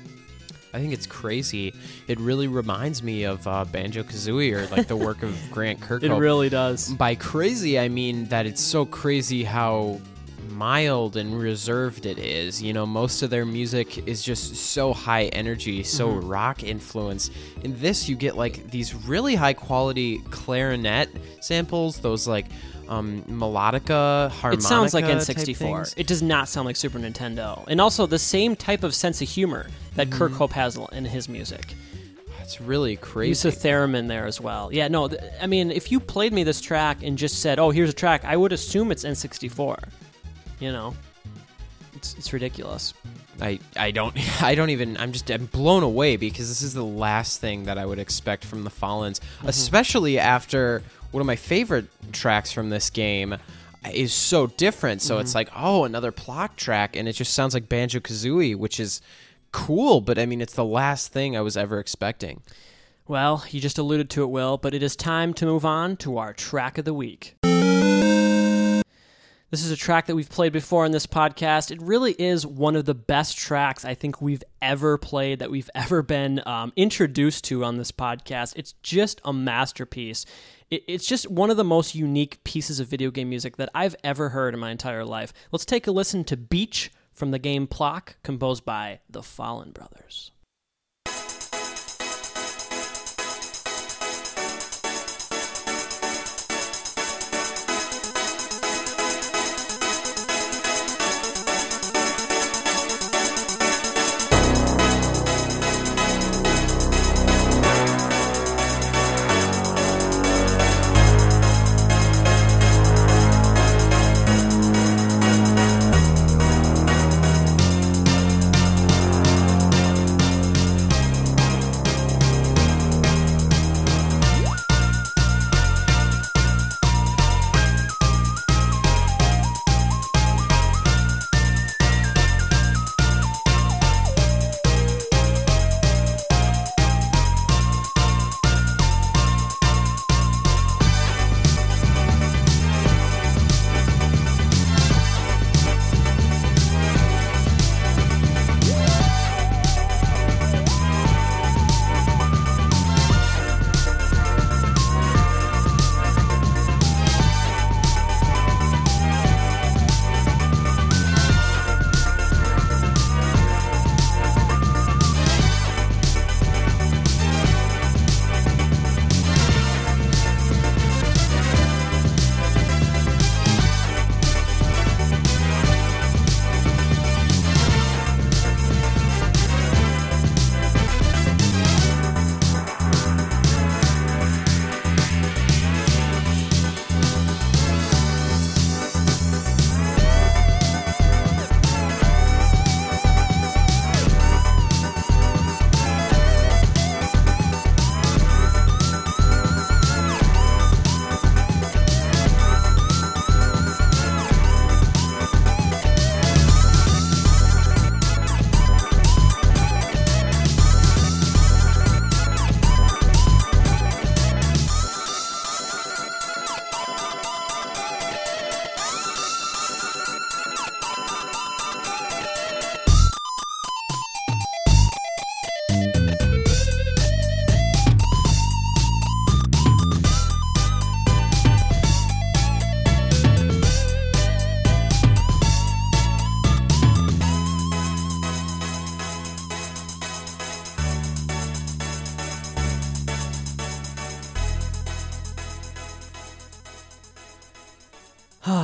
I think it's crazy. It really reminds me of uh, Banjo-Kazooie or like the work of Grant Kirkhope.
It really does.
By crazy, I mean that it's so crazy how mild and reserved it is. You know, most of their music is just so high energy, so
Mm-hmm.
rock influence. In this, you get like these really high quality clarinet samples, those like um, melodica, harmonica.
It sounds like N
type
sixty-four.
things.
It does not sound like Super Nintendo. And also the same type of sense of humor that
Mm-hmm.
Kirkhope has in his music.
It's really crazy.
Use of theremin there as well. Yeah, no, th- I mean, if you played me this track and just said, oh, here's a track, I would assume it's N sixty-four. You know? It's, it's ridiculous.
I, I don't I don't even I'm just I'm blown away because this is the last thing that I would expect from the Fallons,
Mm-hmm.
especially after one of my favorite tracks from this game is so different. So
Mm-hmm.
it's like, oh, another Plock track, and it just sounds like Banjo-Kazooie, which is cool, but I mean it's the last thing I was ever expecting.
Well, you just alluded to it, Will, but it is time to move on to our track of the week. This is a track that we've played before in this podcast. It really is one of the best tracks I think we've ever played, that we've ever been um, introduced to on this podcast. It's just a masterpiece. It, it's just one of the most unique pieces of video game music that I've ever heard in my entire life. Let's take a listen to Beach from the game Plock, composed by the Fallon Brothers.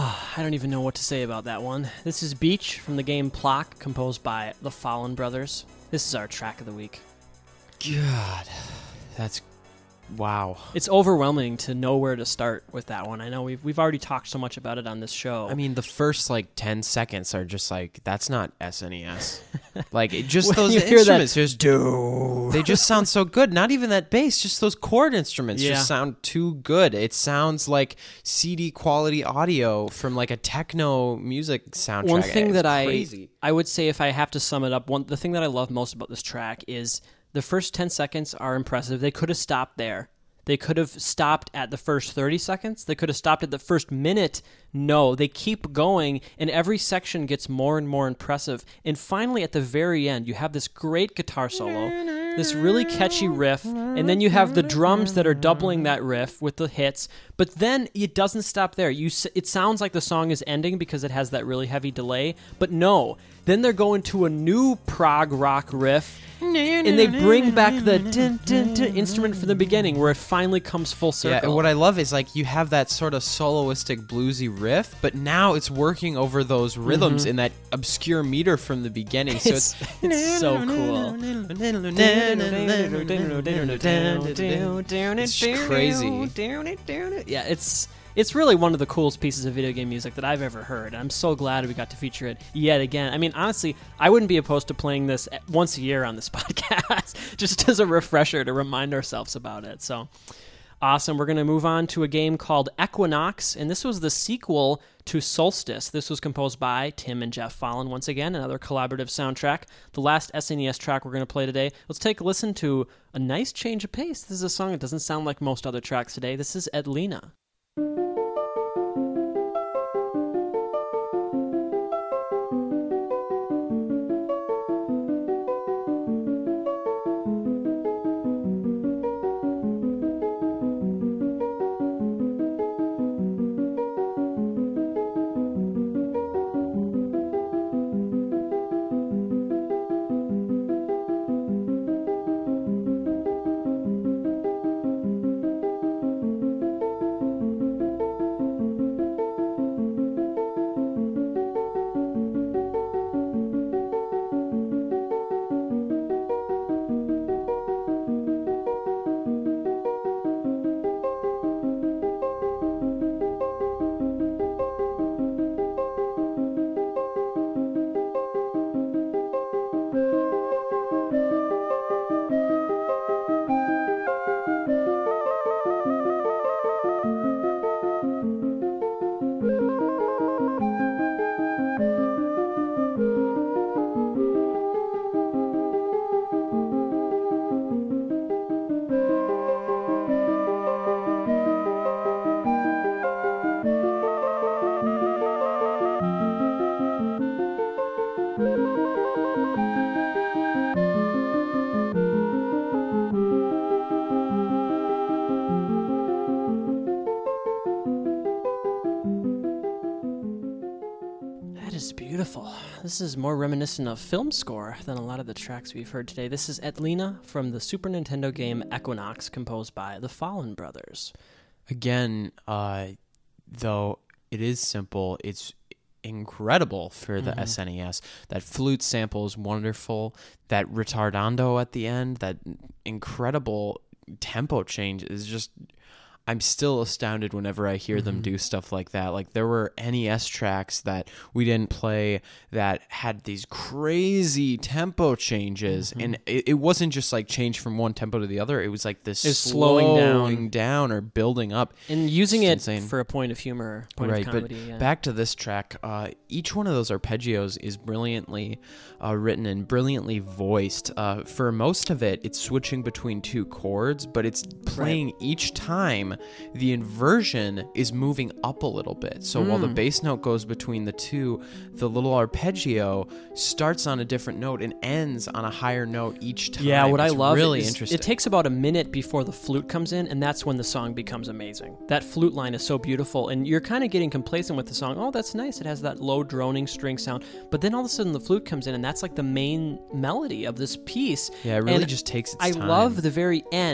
Oh, I don't even know what to say about that one. This is Beach from the game Plock, composed by the Fallen Brothers. This is our track of the week.
God, that's wow.
It's overwhelming to know where to start with that one. I know we've we've already talked so much about it on this show.
I mean, the first like ten seconds are just like, that's not S N E S. Like it, just
When
those
you hear that,
instruments, just do. They just sound so good. Not even that bass, just those chord instruments
Yeah.
just sound too good. It sounds like C D quality audio from like a techno music soundtrack.
One thing
It's
that I
crazy.
I would say, if I have to sum it up, one the thing that I love most about this track is the first ten seconds are impressive. They could have stopped there. They could have stopped at the first thirty seconds. They could have stopped at the first minute. No, they keep going, and every section gets more and more impressive. And finally, at the very end, you have this great guitar solo, this really catchy riff, and then you have the drums that are doubling that riff with the hits. But then it doesn't stop there. You, it sounds like the song is ending because it has that really heavy delay. But no, then they're going to a new prog rock riff, and they bring back the dun, dun, dun instrument from the beginning, where it finally comes full circle.
Yeah, and what I love is like you have that sort of soloistic bluesy riff, but now it's working over those rhythms
Mm-hmm.
in that obscure meter from the beginning. So
It's,
it's,
it's so cool.
It's crazy.
Yeah, it's it's really one of the coolest pieces of video game music that I've ever heard. I'm so glad we got to feature it yet again. I mean, honestly, I wouldn't be opposed to playing this once a year on this podcast, just as a refresher to remind ourselves about it. So awesome. We're going to move on to a game called Equinox, and this was the sequel to Solstice. This was composed by Tim and Jeff Fallon, once again, another collaborative soundtrack. The last S N E S track we're going to play today. Let's take a listen to a nice change of pace. This is a song that doesn't sound like most other tracks today. This is Edlina. Beautiful. This is more reminiscent of film score than a lot of the tracks we've heard today. This is Edlina from the Super Nintendo game Equinox, composed by the Fallen Brothers.
Again, uh, though it is simple, it's incredible for the
Mm-hmm.
S N E S. That flute sample is wonderful. That retardando at the end, that incredible tempo change is just... I'm still astounded whenever I hear mm-hmm. them do stuff like that. Like there were N E S tracks that we didn't play that had these crazy tempo changes, mm-hmm. and it, it wasn't just like change from one tempo to the other. It was like this
it's
slowing,
slowing
down. down or building up,
and using
it's
it
insane.
for a point of humor, point
right,
of comedy.
But
yeah.
back to this track, uh, each one of those arpeggios is brilliantly uh, written and brilliantly voiced. Uh, for most of it, it's switching between two chords, but it's playing right. each time. The inversion is moving up a little bit. So mm. while the bass note goes between the two, the little arpeggio starts on a different note and ends on a higher note each time.
Yeah, what
it's
I love
really
is
interesting.
It takes about a minute before the flute comes in, and that's when the song becomes amazing. That flute line is so beautiful, and you're kind of getting complacent with the song. Oh, that's nice. It has that low droning string sound. But then all of a sudden the flute comes in, and that's like the main melody of this piece.
Yeah, it really
and
just takes its
I
time.
love the very end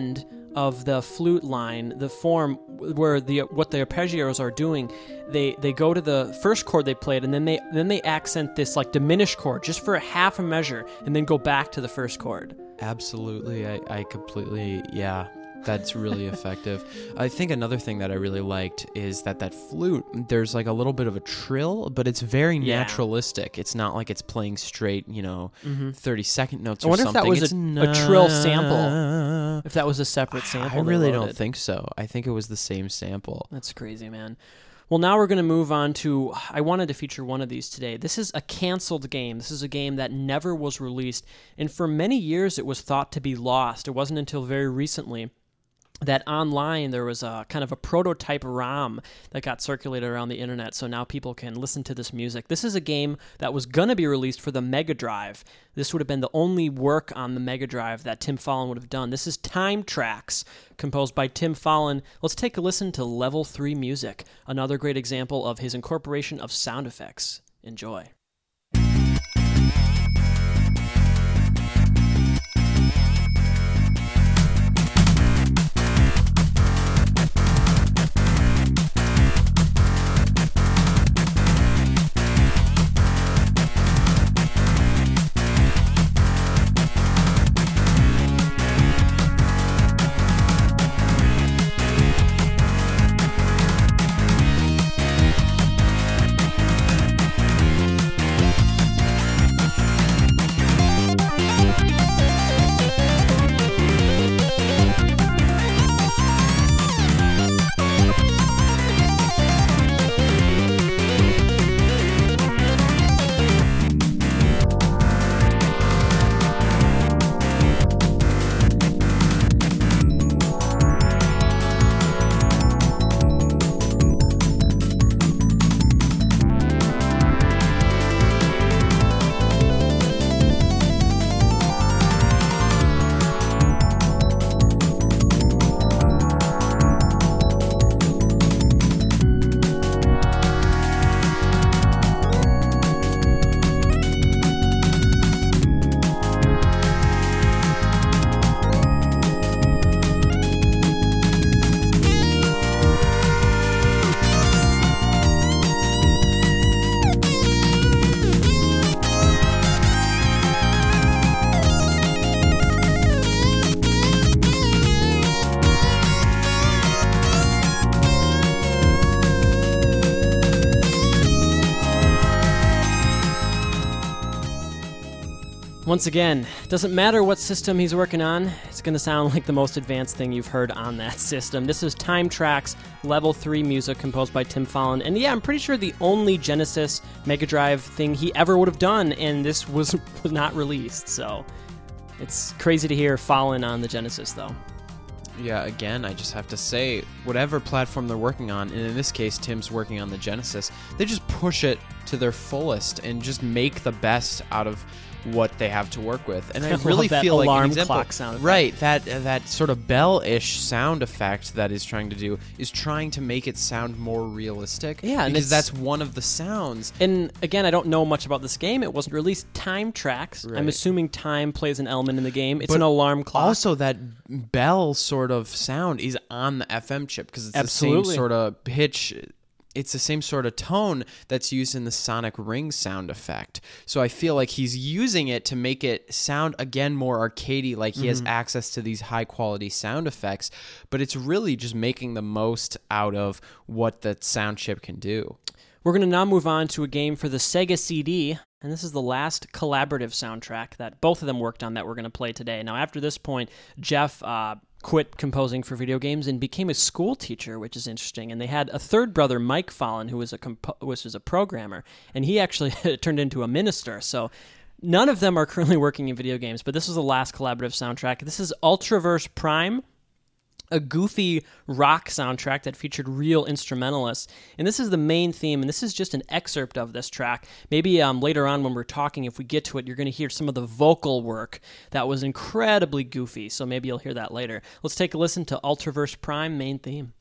of the flute line, the form where the what the arpeggios are doing, they they go to the first chord they played, and then they then they accent this like diminished chord just for a half a measure, and then go back to the first chord.
Absolutely, I, I completely, yeah, that's really effective. I think another thing that I really liked is that that flute, there's like a little bit of a trill, but it's very
Yeah.
naturalistic. It's not like it's playing straight, you know,
Mhm.
thirty second notes
I
or
wonder if
something.
that was
It's
a, a trill sample. If that was a separate sample.
I
they
really don't
loaded.
think so. I think it was the same sample.
That's crazy, man. Well, now we're going to move on to, I wanted to feature one of these today. This is a canceled game. This is a game that never was released, and for many years it was thought to be lost. It wasn't until very recently that online there was a kind of a prototype ROM that got circulated around the internet, so now people can listen to this music. This is a game that was going to be released for the Mega Drive. This would have been the only work on the Mega Drive that Tim Follin would have done. This is Time Tracks, composed by Tim Follin. Let's take a listen to Level three music, another great example of his incorporation of sound effects. Enjoy. Once again, doesn't matter what system he's working on, it's going to sound like the most advanced thing you've heard on that system. This is Time Tracks, Level three music composed by Tim Follin. And yeah, I'm pretty sure the only Genesis Mega Drive thing he ever would have done, and this was, was not released. So it's crazy to hear Follin on the Genesis, though.
Yeah, again, I just have to say, whatever platform they're working on, and in this case, Tim's working on the Genesis, they just push it to their fullest and just make the best out of what they have to work with. And I,
I
really
love that
feel like an
alarm
example,
clock sound effect.
right, that that sort of bell-ish sound effect that is trying to do is trying to make it sound more realistic.
Yeah, and
because
it's-
that's one of the sounds.
And again, I don't know much about this game. It wasn't released. Time Tracks.
Right.
I'm assuming time plays an element in the game. It's
But
an alarm clock.
Also, that bell sort of sound is on the F M chip because it's
Absolutely.
the same sort of pitch. It's the same sort of tone that's used in the sonic ring sound effect. So I feel like he's using it to make it sound, again, more arcadey, like he
Mm-hmm.
has access to these high-quality sound effects, but it's really just making the most out of what the sound chip can do.
We're going to now move on to a game for the Sega C D, and this is the last collaborative soundtrack that both of them worked on that we're going to play today. Now, after this point, Jeff uh, quit composing for video games and became a school teacher, which is interesting. And they had a third brother, Mike Follin, who was a compo- was, was a programmer, and he actually turned into a minister. So none of them are currently working in video games, but this was the last collaborative soundtrack. This is Ultraverse Prime, a goofy rock soundtrack that featured real instrumentalists. And this is the main theme, and this is just an excerpt of this track. Maybe um, later on when we're talking, if we get to it, you're going to hear some of the vocal work that was incredibly goofy, so maybe you'll hear that later. Let's take a listen to Ultraverse Prime main theme.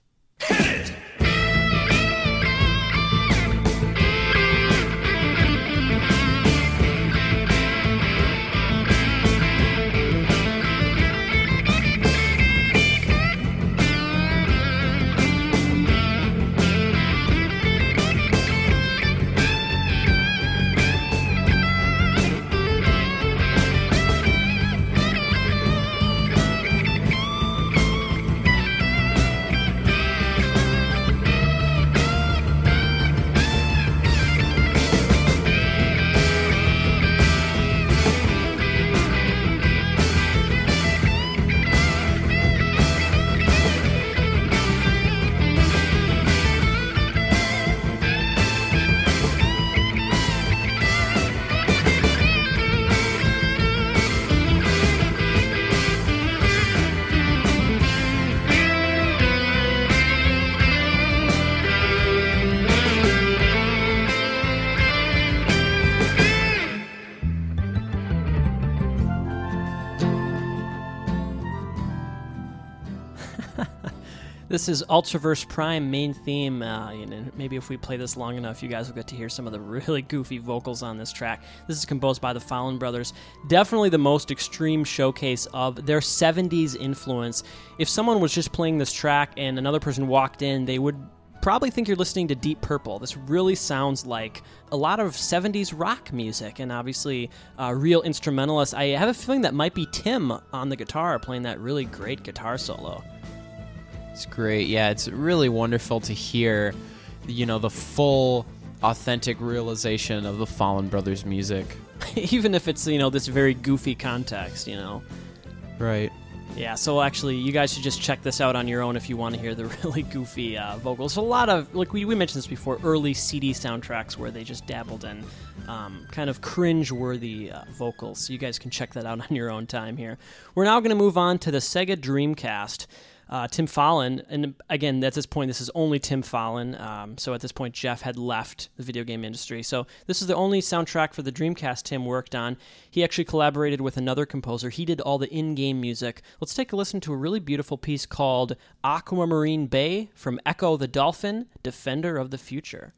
This is Ultraverse Prime main theme. Uh, and maybe if we play this long enough, you guys will get to hear some of the really goofy vocals on this track. This is composed by the Fallon Brothers. Definitely the most extreme showcase of their seventies influence. If someone was just playing this track and another person walked in, they would probably think you're listening to Deep Purple. This really sounds like a lot of seventies rock music, and obviously uh, real instrumentalists. I have a feeling that might be Tim on the guitar playing that really great guitar solo.
It's great. Yeah, it's really wonderful to hear, you know, the full, authentic realization of the Fallon Brothers music.
Even if it's, you know, this very goofy context, you know.
Right.
Yeah, so actually, you guys should just check this out on your own if you want to hear the really goofy uh, vocals. A lot of, like we, we mentioned this before, early C D soundtracks where they just dabbled in um, kind of cringe-worthy uh, vocals. So you guys can check that out on your own time here. We're now going to move on to the Sega Dreamcast. Uh, Tim Fallon, and again, at this point, this is only Tim Fallon. Um, so at this point, Jeff had left the video game industry. So this is the only soundtrack for the Dreamcast Tim worked on. He actually collaborated with another composer. He did all the in-game music. Let's take a listen to a really beautiful piece called Aquamarine Bay from Echo the Dolphin, Defender of the Future.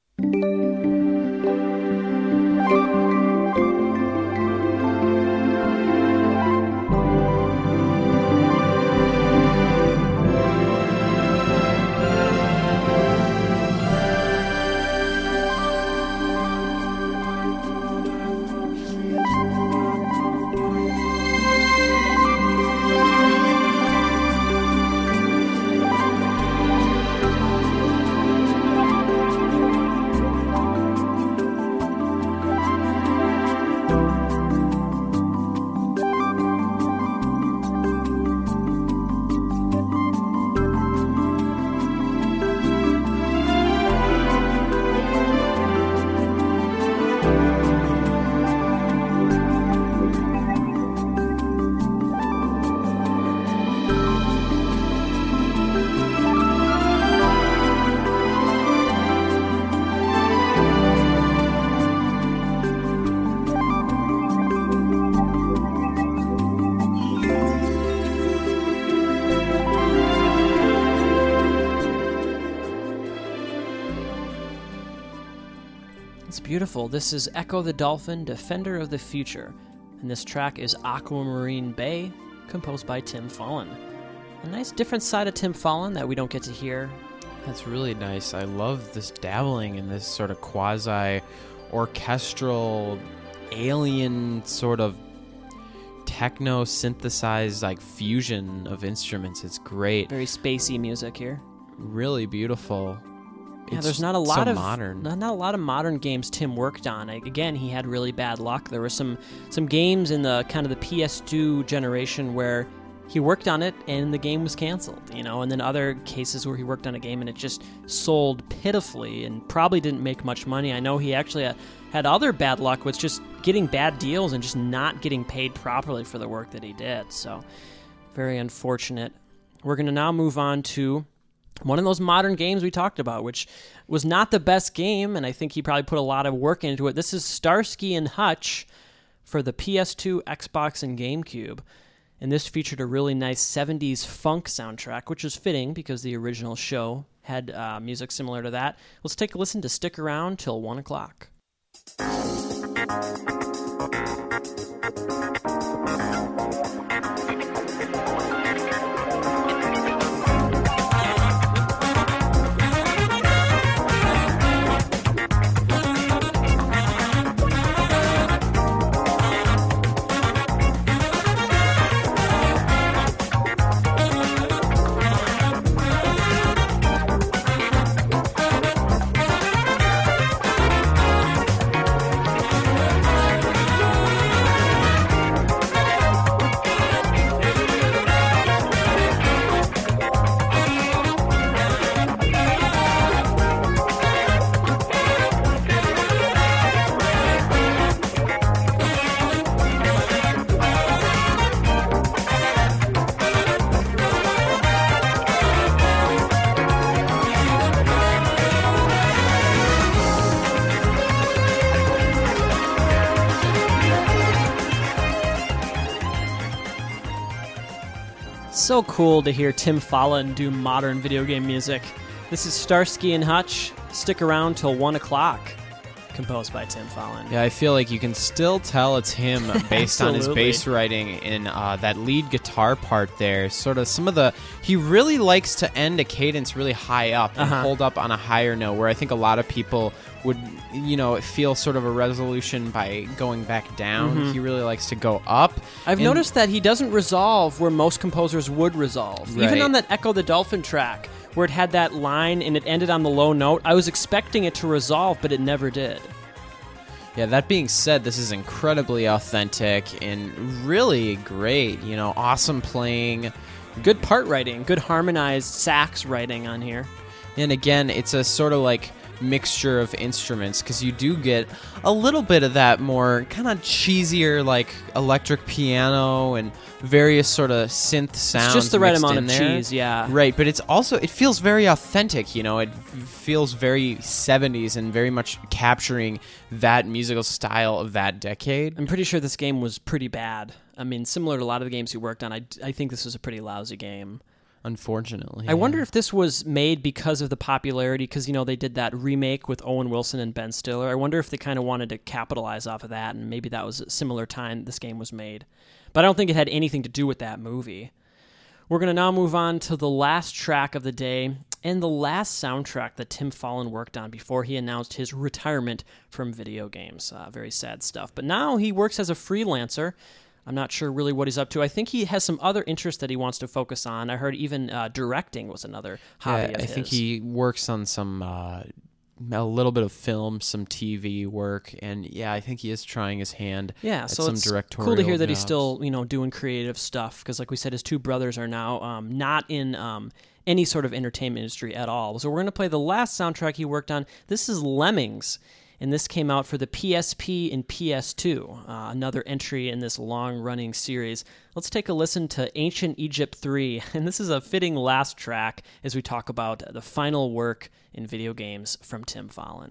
Beautiful. This is Echo the Dolphin, Defender of the Future, and this track is Aquamarine Bay, composed by Tim Fallon. A nice different side of Tim Fallon that we don't get to hear.
That's really nice. I love this dabbling in this sort of quasi-orchestral, alien sort of techno-synthesized like fusion of instruments. It's great.
Very spacey music here.
Really beautiful.
Yeah,
it's
there's not a lot
so
of
modern.
Not, not a lot of modern games Tim worked on. I, again, he had really bad luck. There were some some games in the kind of the P S two generation where he worked on it and the game was canceled, you know, and then other cases where he worked on a game and it just sold pitifully and probably didn't make much money. I know he actually had, had other bad luck with just getting bad deals and just not getting paid properly for the work that he did. So, very unfortunate. We're going to now move on to one of those modern games we talked about, which was not the best game, and I think he probably put a lot of work into it. This is Starsky and Hutch for the P S two, Xbox, and GameCube. And this featured a really nice seventies funk soundtrack, which is fitting because the original show had uh, music similar to that. Let's take a listen to Stick Around Till one o'clock. So cool to hear Tim Follin do modern video game music. This is Starsky and Hutch. Stick around till one o'clock. Composed by Tim Follin.
Yeah, I feel like you can still tell it's him based on his
Absolutely.
bass writing in uh, that lead guitar part there. Sort of some of the... He really likes to end a cadence really high up and
Uh-huh.
hold up on a higher note, where I think a lot of people would, you know, feel sort of a resolution by going back down.
Mm-hmm.
He really likes to go up.
I've
And-
noticed that he doesn't resolve where most composers would resolve. Even
Right.
on that Echo the Dolphin track, where it had that line and it ended on the low note, I was expecting it to resolve, but it never did.
Yeah, that being said, this is incredibly authentic and really great. You know, awesome playing.
Good part writing, good harmonized sax writing on here.
And again, it's a sort of like mixture of instruments, because you do get a little bit of that more kind of cheesier like electric piano and various sort of synth sounds.
It's just the right
mixed
amount
in
of
there.
cheese, yeah.
Right, but it's also, it feels very authentic, you know, it f- feels very seventies and very much capturing that musical style of that decade.
I'm pretty sure this game was pretty bad. I mean, similar to a lot of the games he worked on, I, I think this was a pretty lousy game.
Unfortunately.
I wonder if this was made because of the popularity, because, you know, they did that remake with Owen Wilson and Ben Stiller. I wonder if they kind of wanted to capitalize off of that, and maybe that was a similar time this game was made. But I don't think it had anything to do with that movie. We're going to now move on to the last track of the day, and the last soundtrack that Tim Follin worked on before he announced his retirement from video games. Uh, very sad stuff. But now he works as a freelancer. I'm not sure really what he's up to. I think he has some other interests that he wants to focus on. I heard even uh, directing was another hobby
Yeah,
of
I
his.
think he works on some uh, a little bit of film, some T V work, and yeah, I think he is trying his hand
Yeah,
at
so
some
it's
directorial
cool to hear that he's
jobs.
still, you know, doing creative stuff, because like we said, his two brothers are now um, not in um, any sort of entertainment industry at all. So we're going to play the last soundtrack he worked on. This is Lemmings, and this came out for the P S P and P S two, uh, another entry in this long-running series. Let's take a listen to Ancient Egypt three, and this is a fitting last track as we talk about the final work in video games from Tim Follin.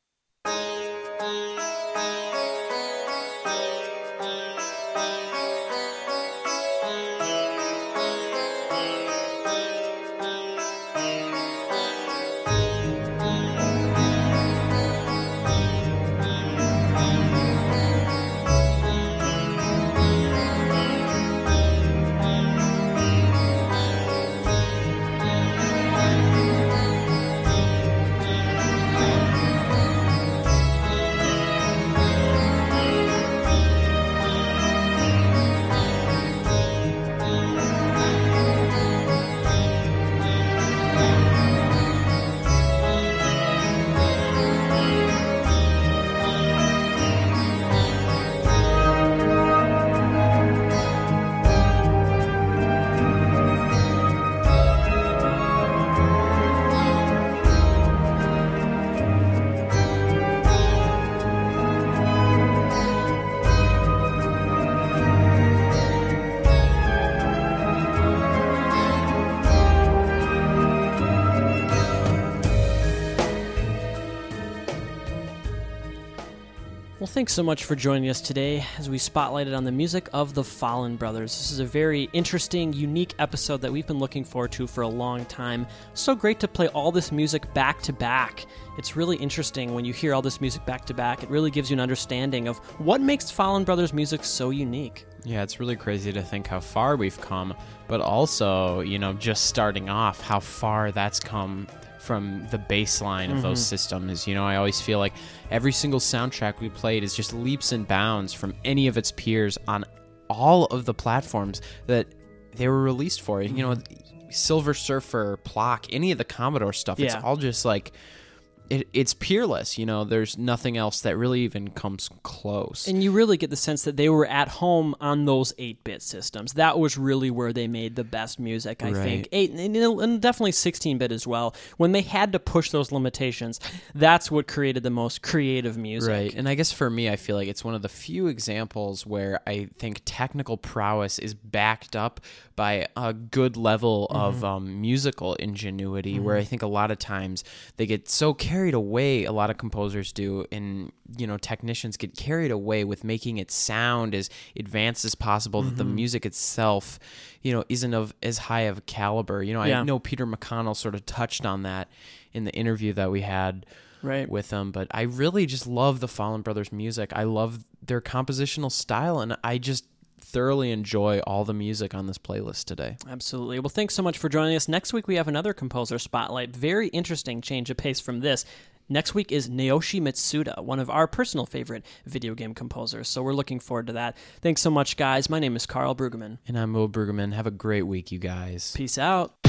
Well, thanks so much for joining us today as we spotlighted on the music of the Follin Brothers. This is a very interesting, unique episode that we've been looking forward to for a long time. So great to play all this music back to back. It's really interesting when you hear all this music back to back. It really gives you an understanding of what makes Follin Brothers music so unique.
Yeah, it's really crazy to think how far we've come, but also, you know, just starting off, how far that's come from the baseline of
Mm-hmm.
those systems. You know, I always feel like every single soundtrack we played is just leaps and bounds from any of its peers on all of the platforms that they were released for. You know, Silver Surfer, Plock, any of the Commodore stuff, it's
Yeah.
all just like, it, it's peerless. You know, there's nothing else that really even comes close.
And you really get the sense that they were at home on those eight-bit systems. That was really where they made the best music, I
Right.
think. Eight, and, and definitely sixteen-bit as well. When they had to push those limitations, that's what created the most creative music.
Right. And I guess for me, I feel like it's one of the few examples where I think technical prowess is backed up by a good level
Mm-hmm.
of um, musical ingenuity, where I think a lot of times they get so carried carried away, a lot of composers do, and, you know, technicians get carried away with making it sound as advanced as possible, mm-hmm. that the music itself, you know, isn't of as high of a caliber. You know, yeah. I know Peter McConnell sort of touched on that in the interview that we had
right.
with him, but I really just love the Fallon Brothers music. I love their compositional style, and I just thoroughly enjoy all the music on this playlist today.
Absolutely. Well, thanks so much for joining us. Next week we have another composer spotlight. Very interesting change of pace from this. Next week is Naoshi Mitsuda, one of our personal favorite video game composers. So we're looking forward to that. Thanks so much, guys. My name is Carl Brueggemann.
And I'm Will Brueggemann. Have a great week, you guys.
Peace out.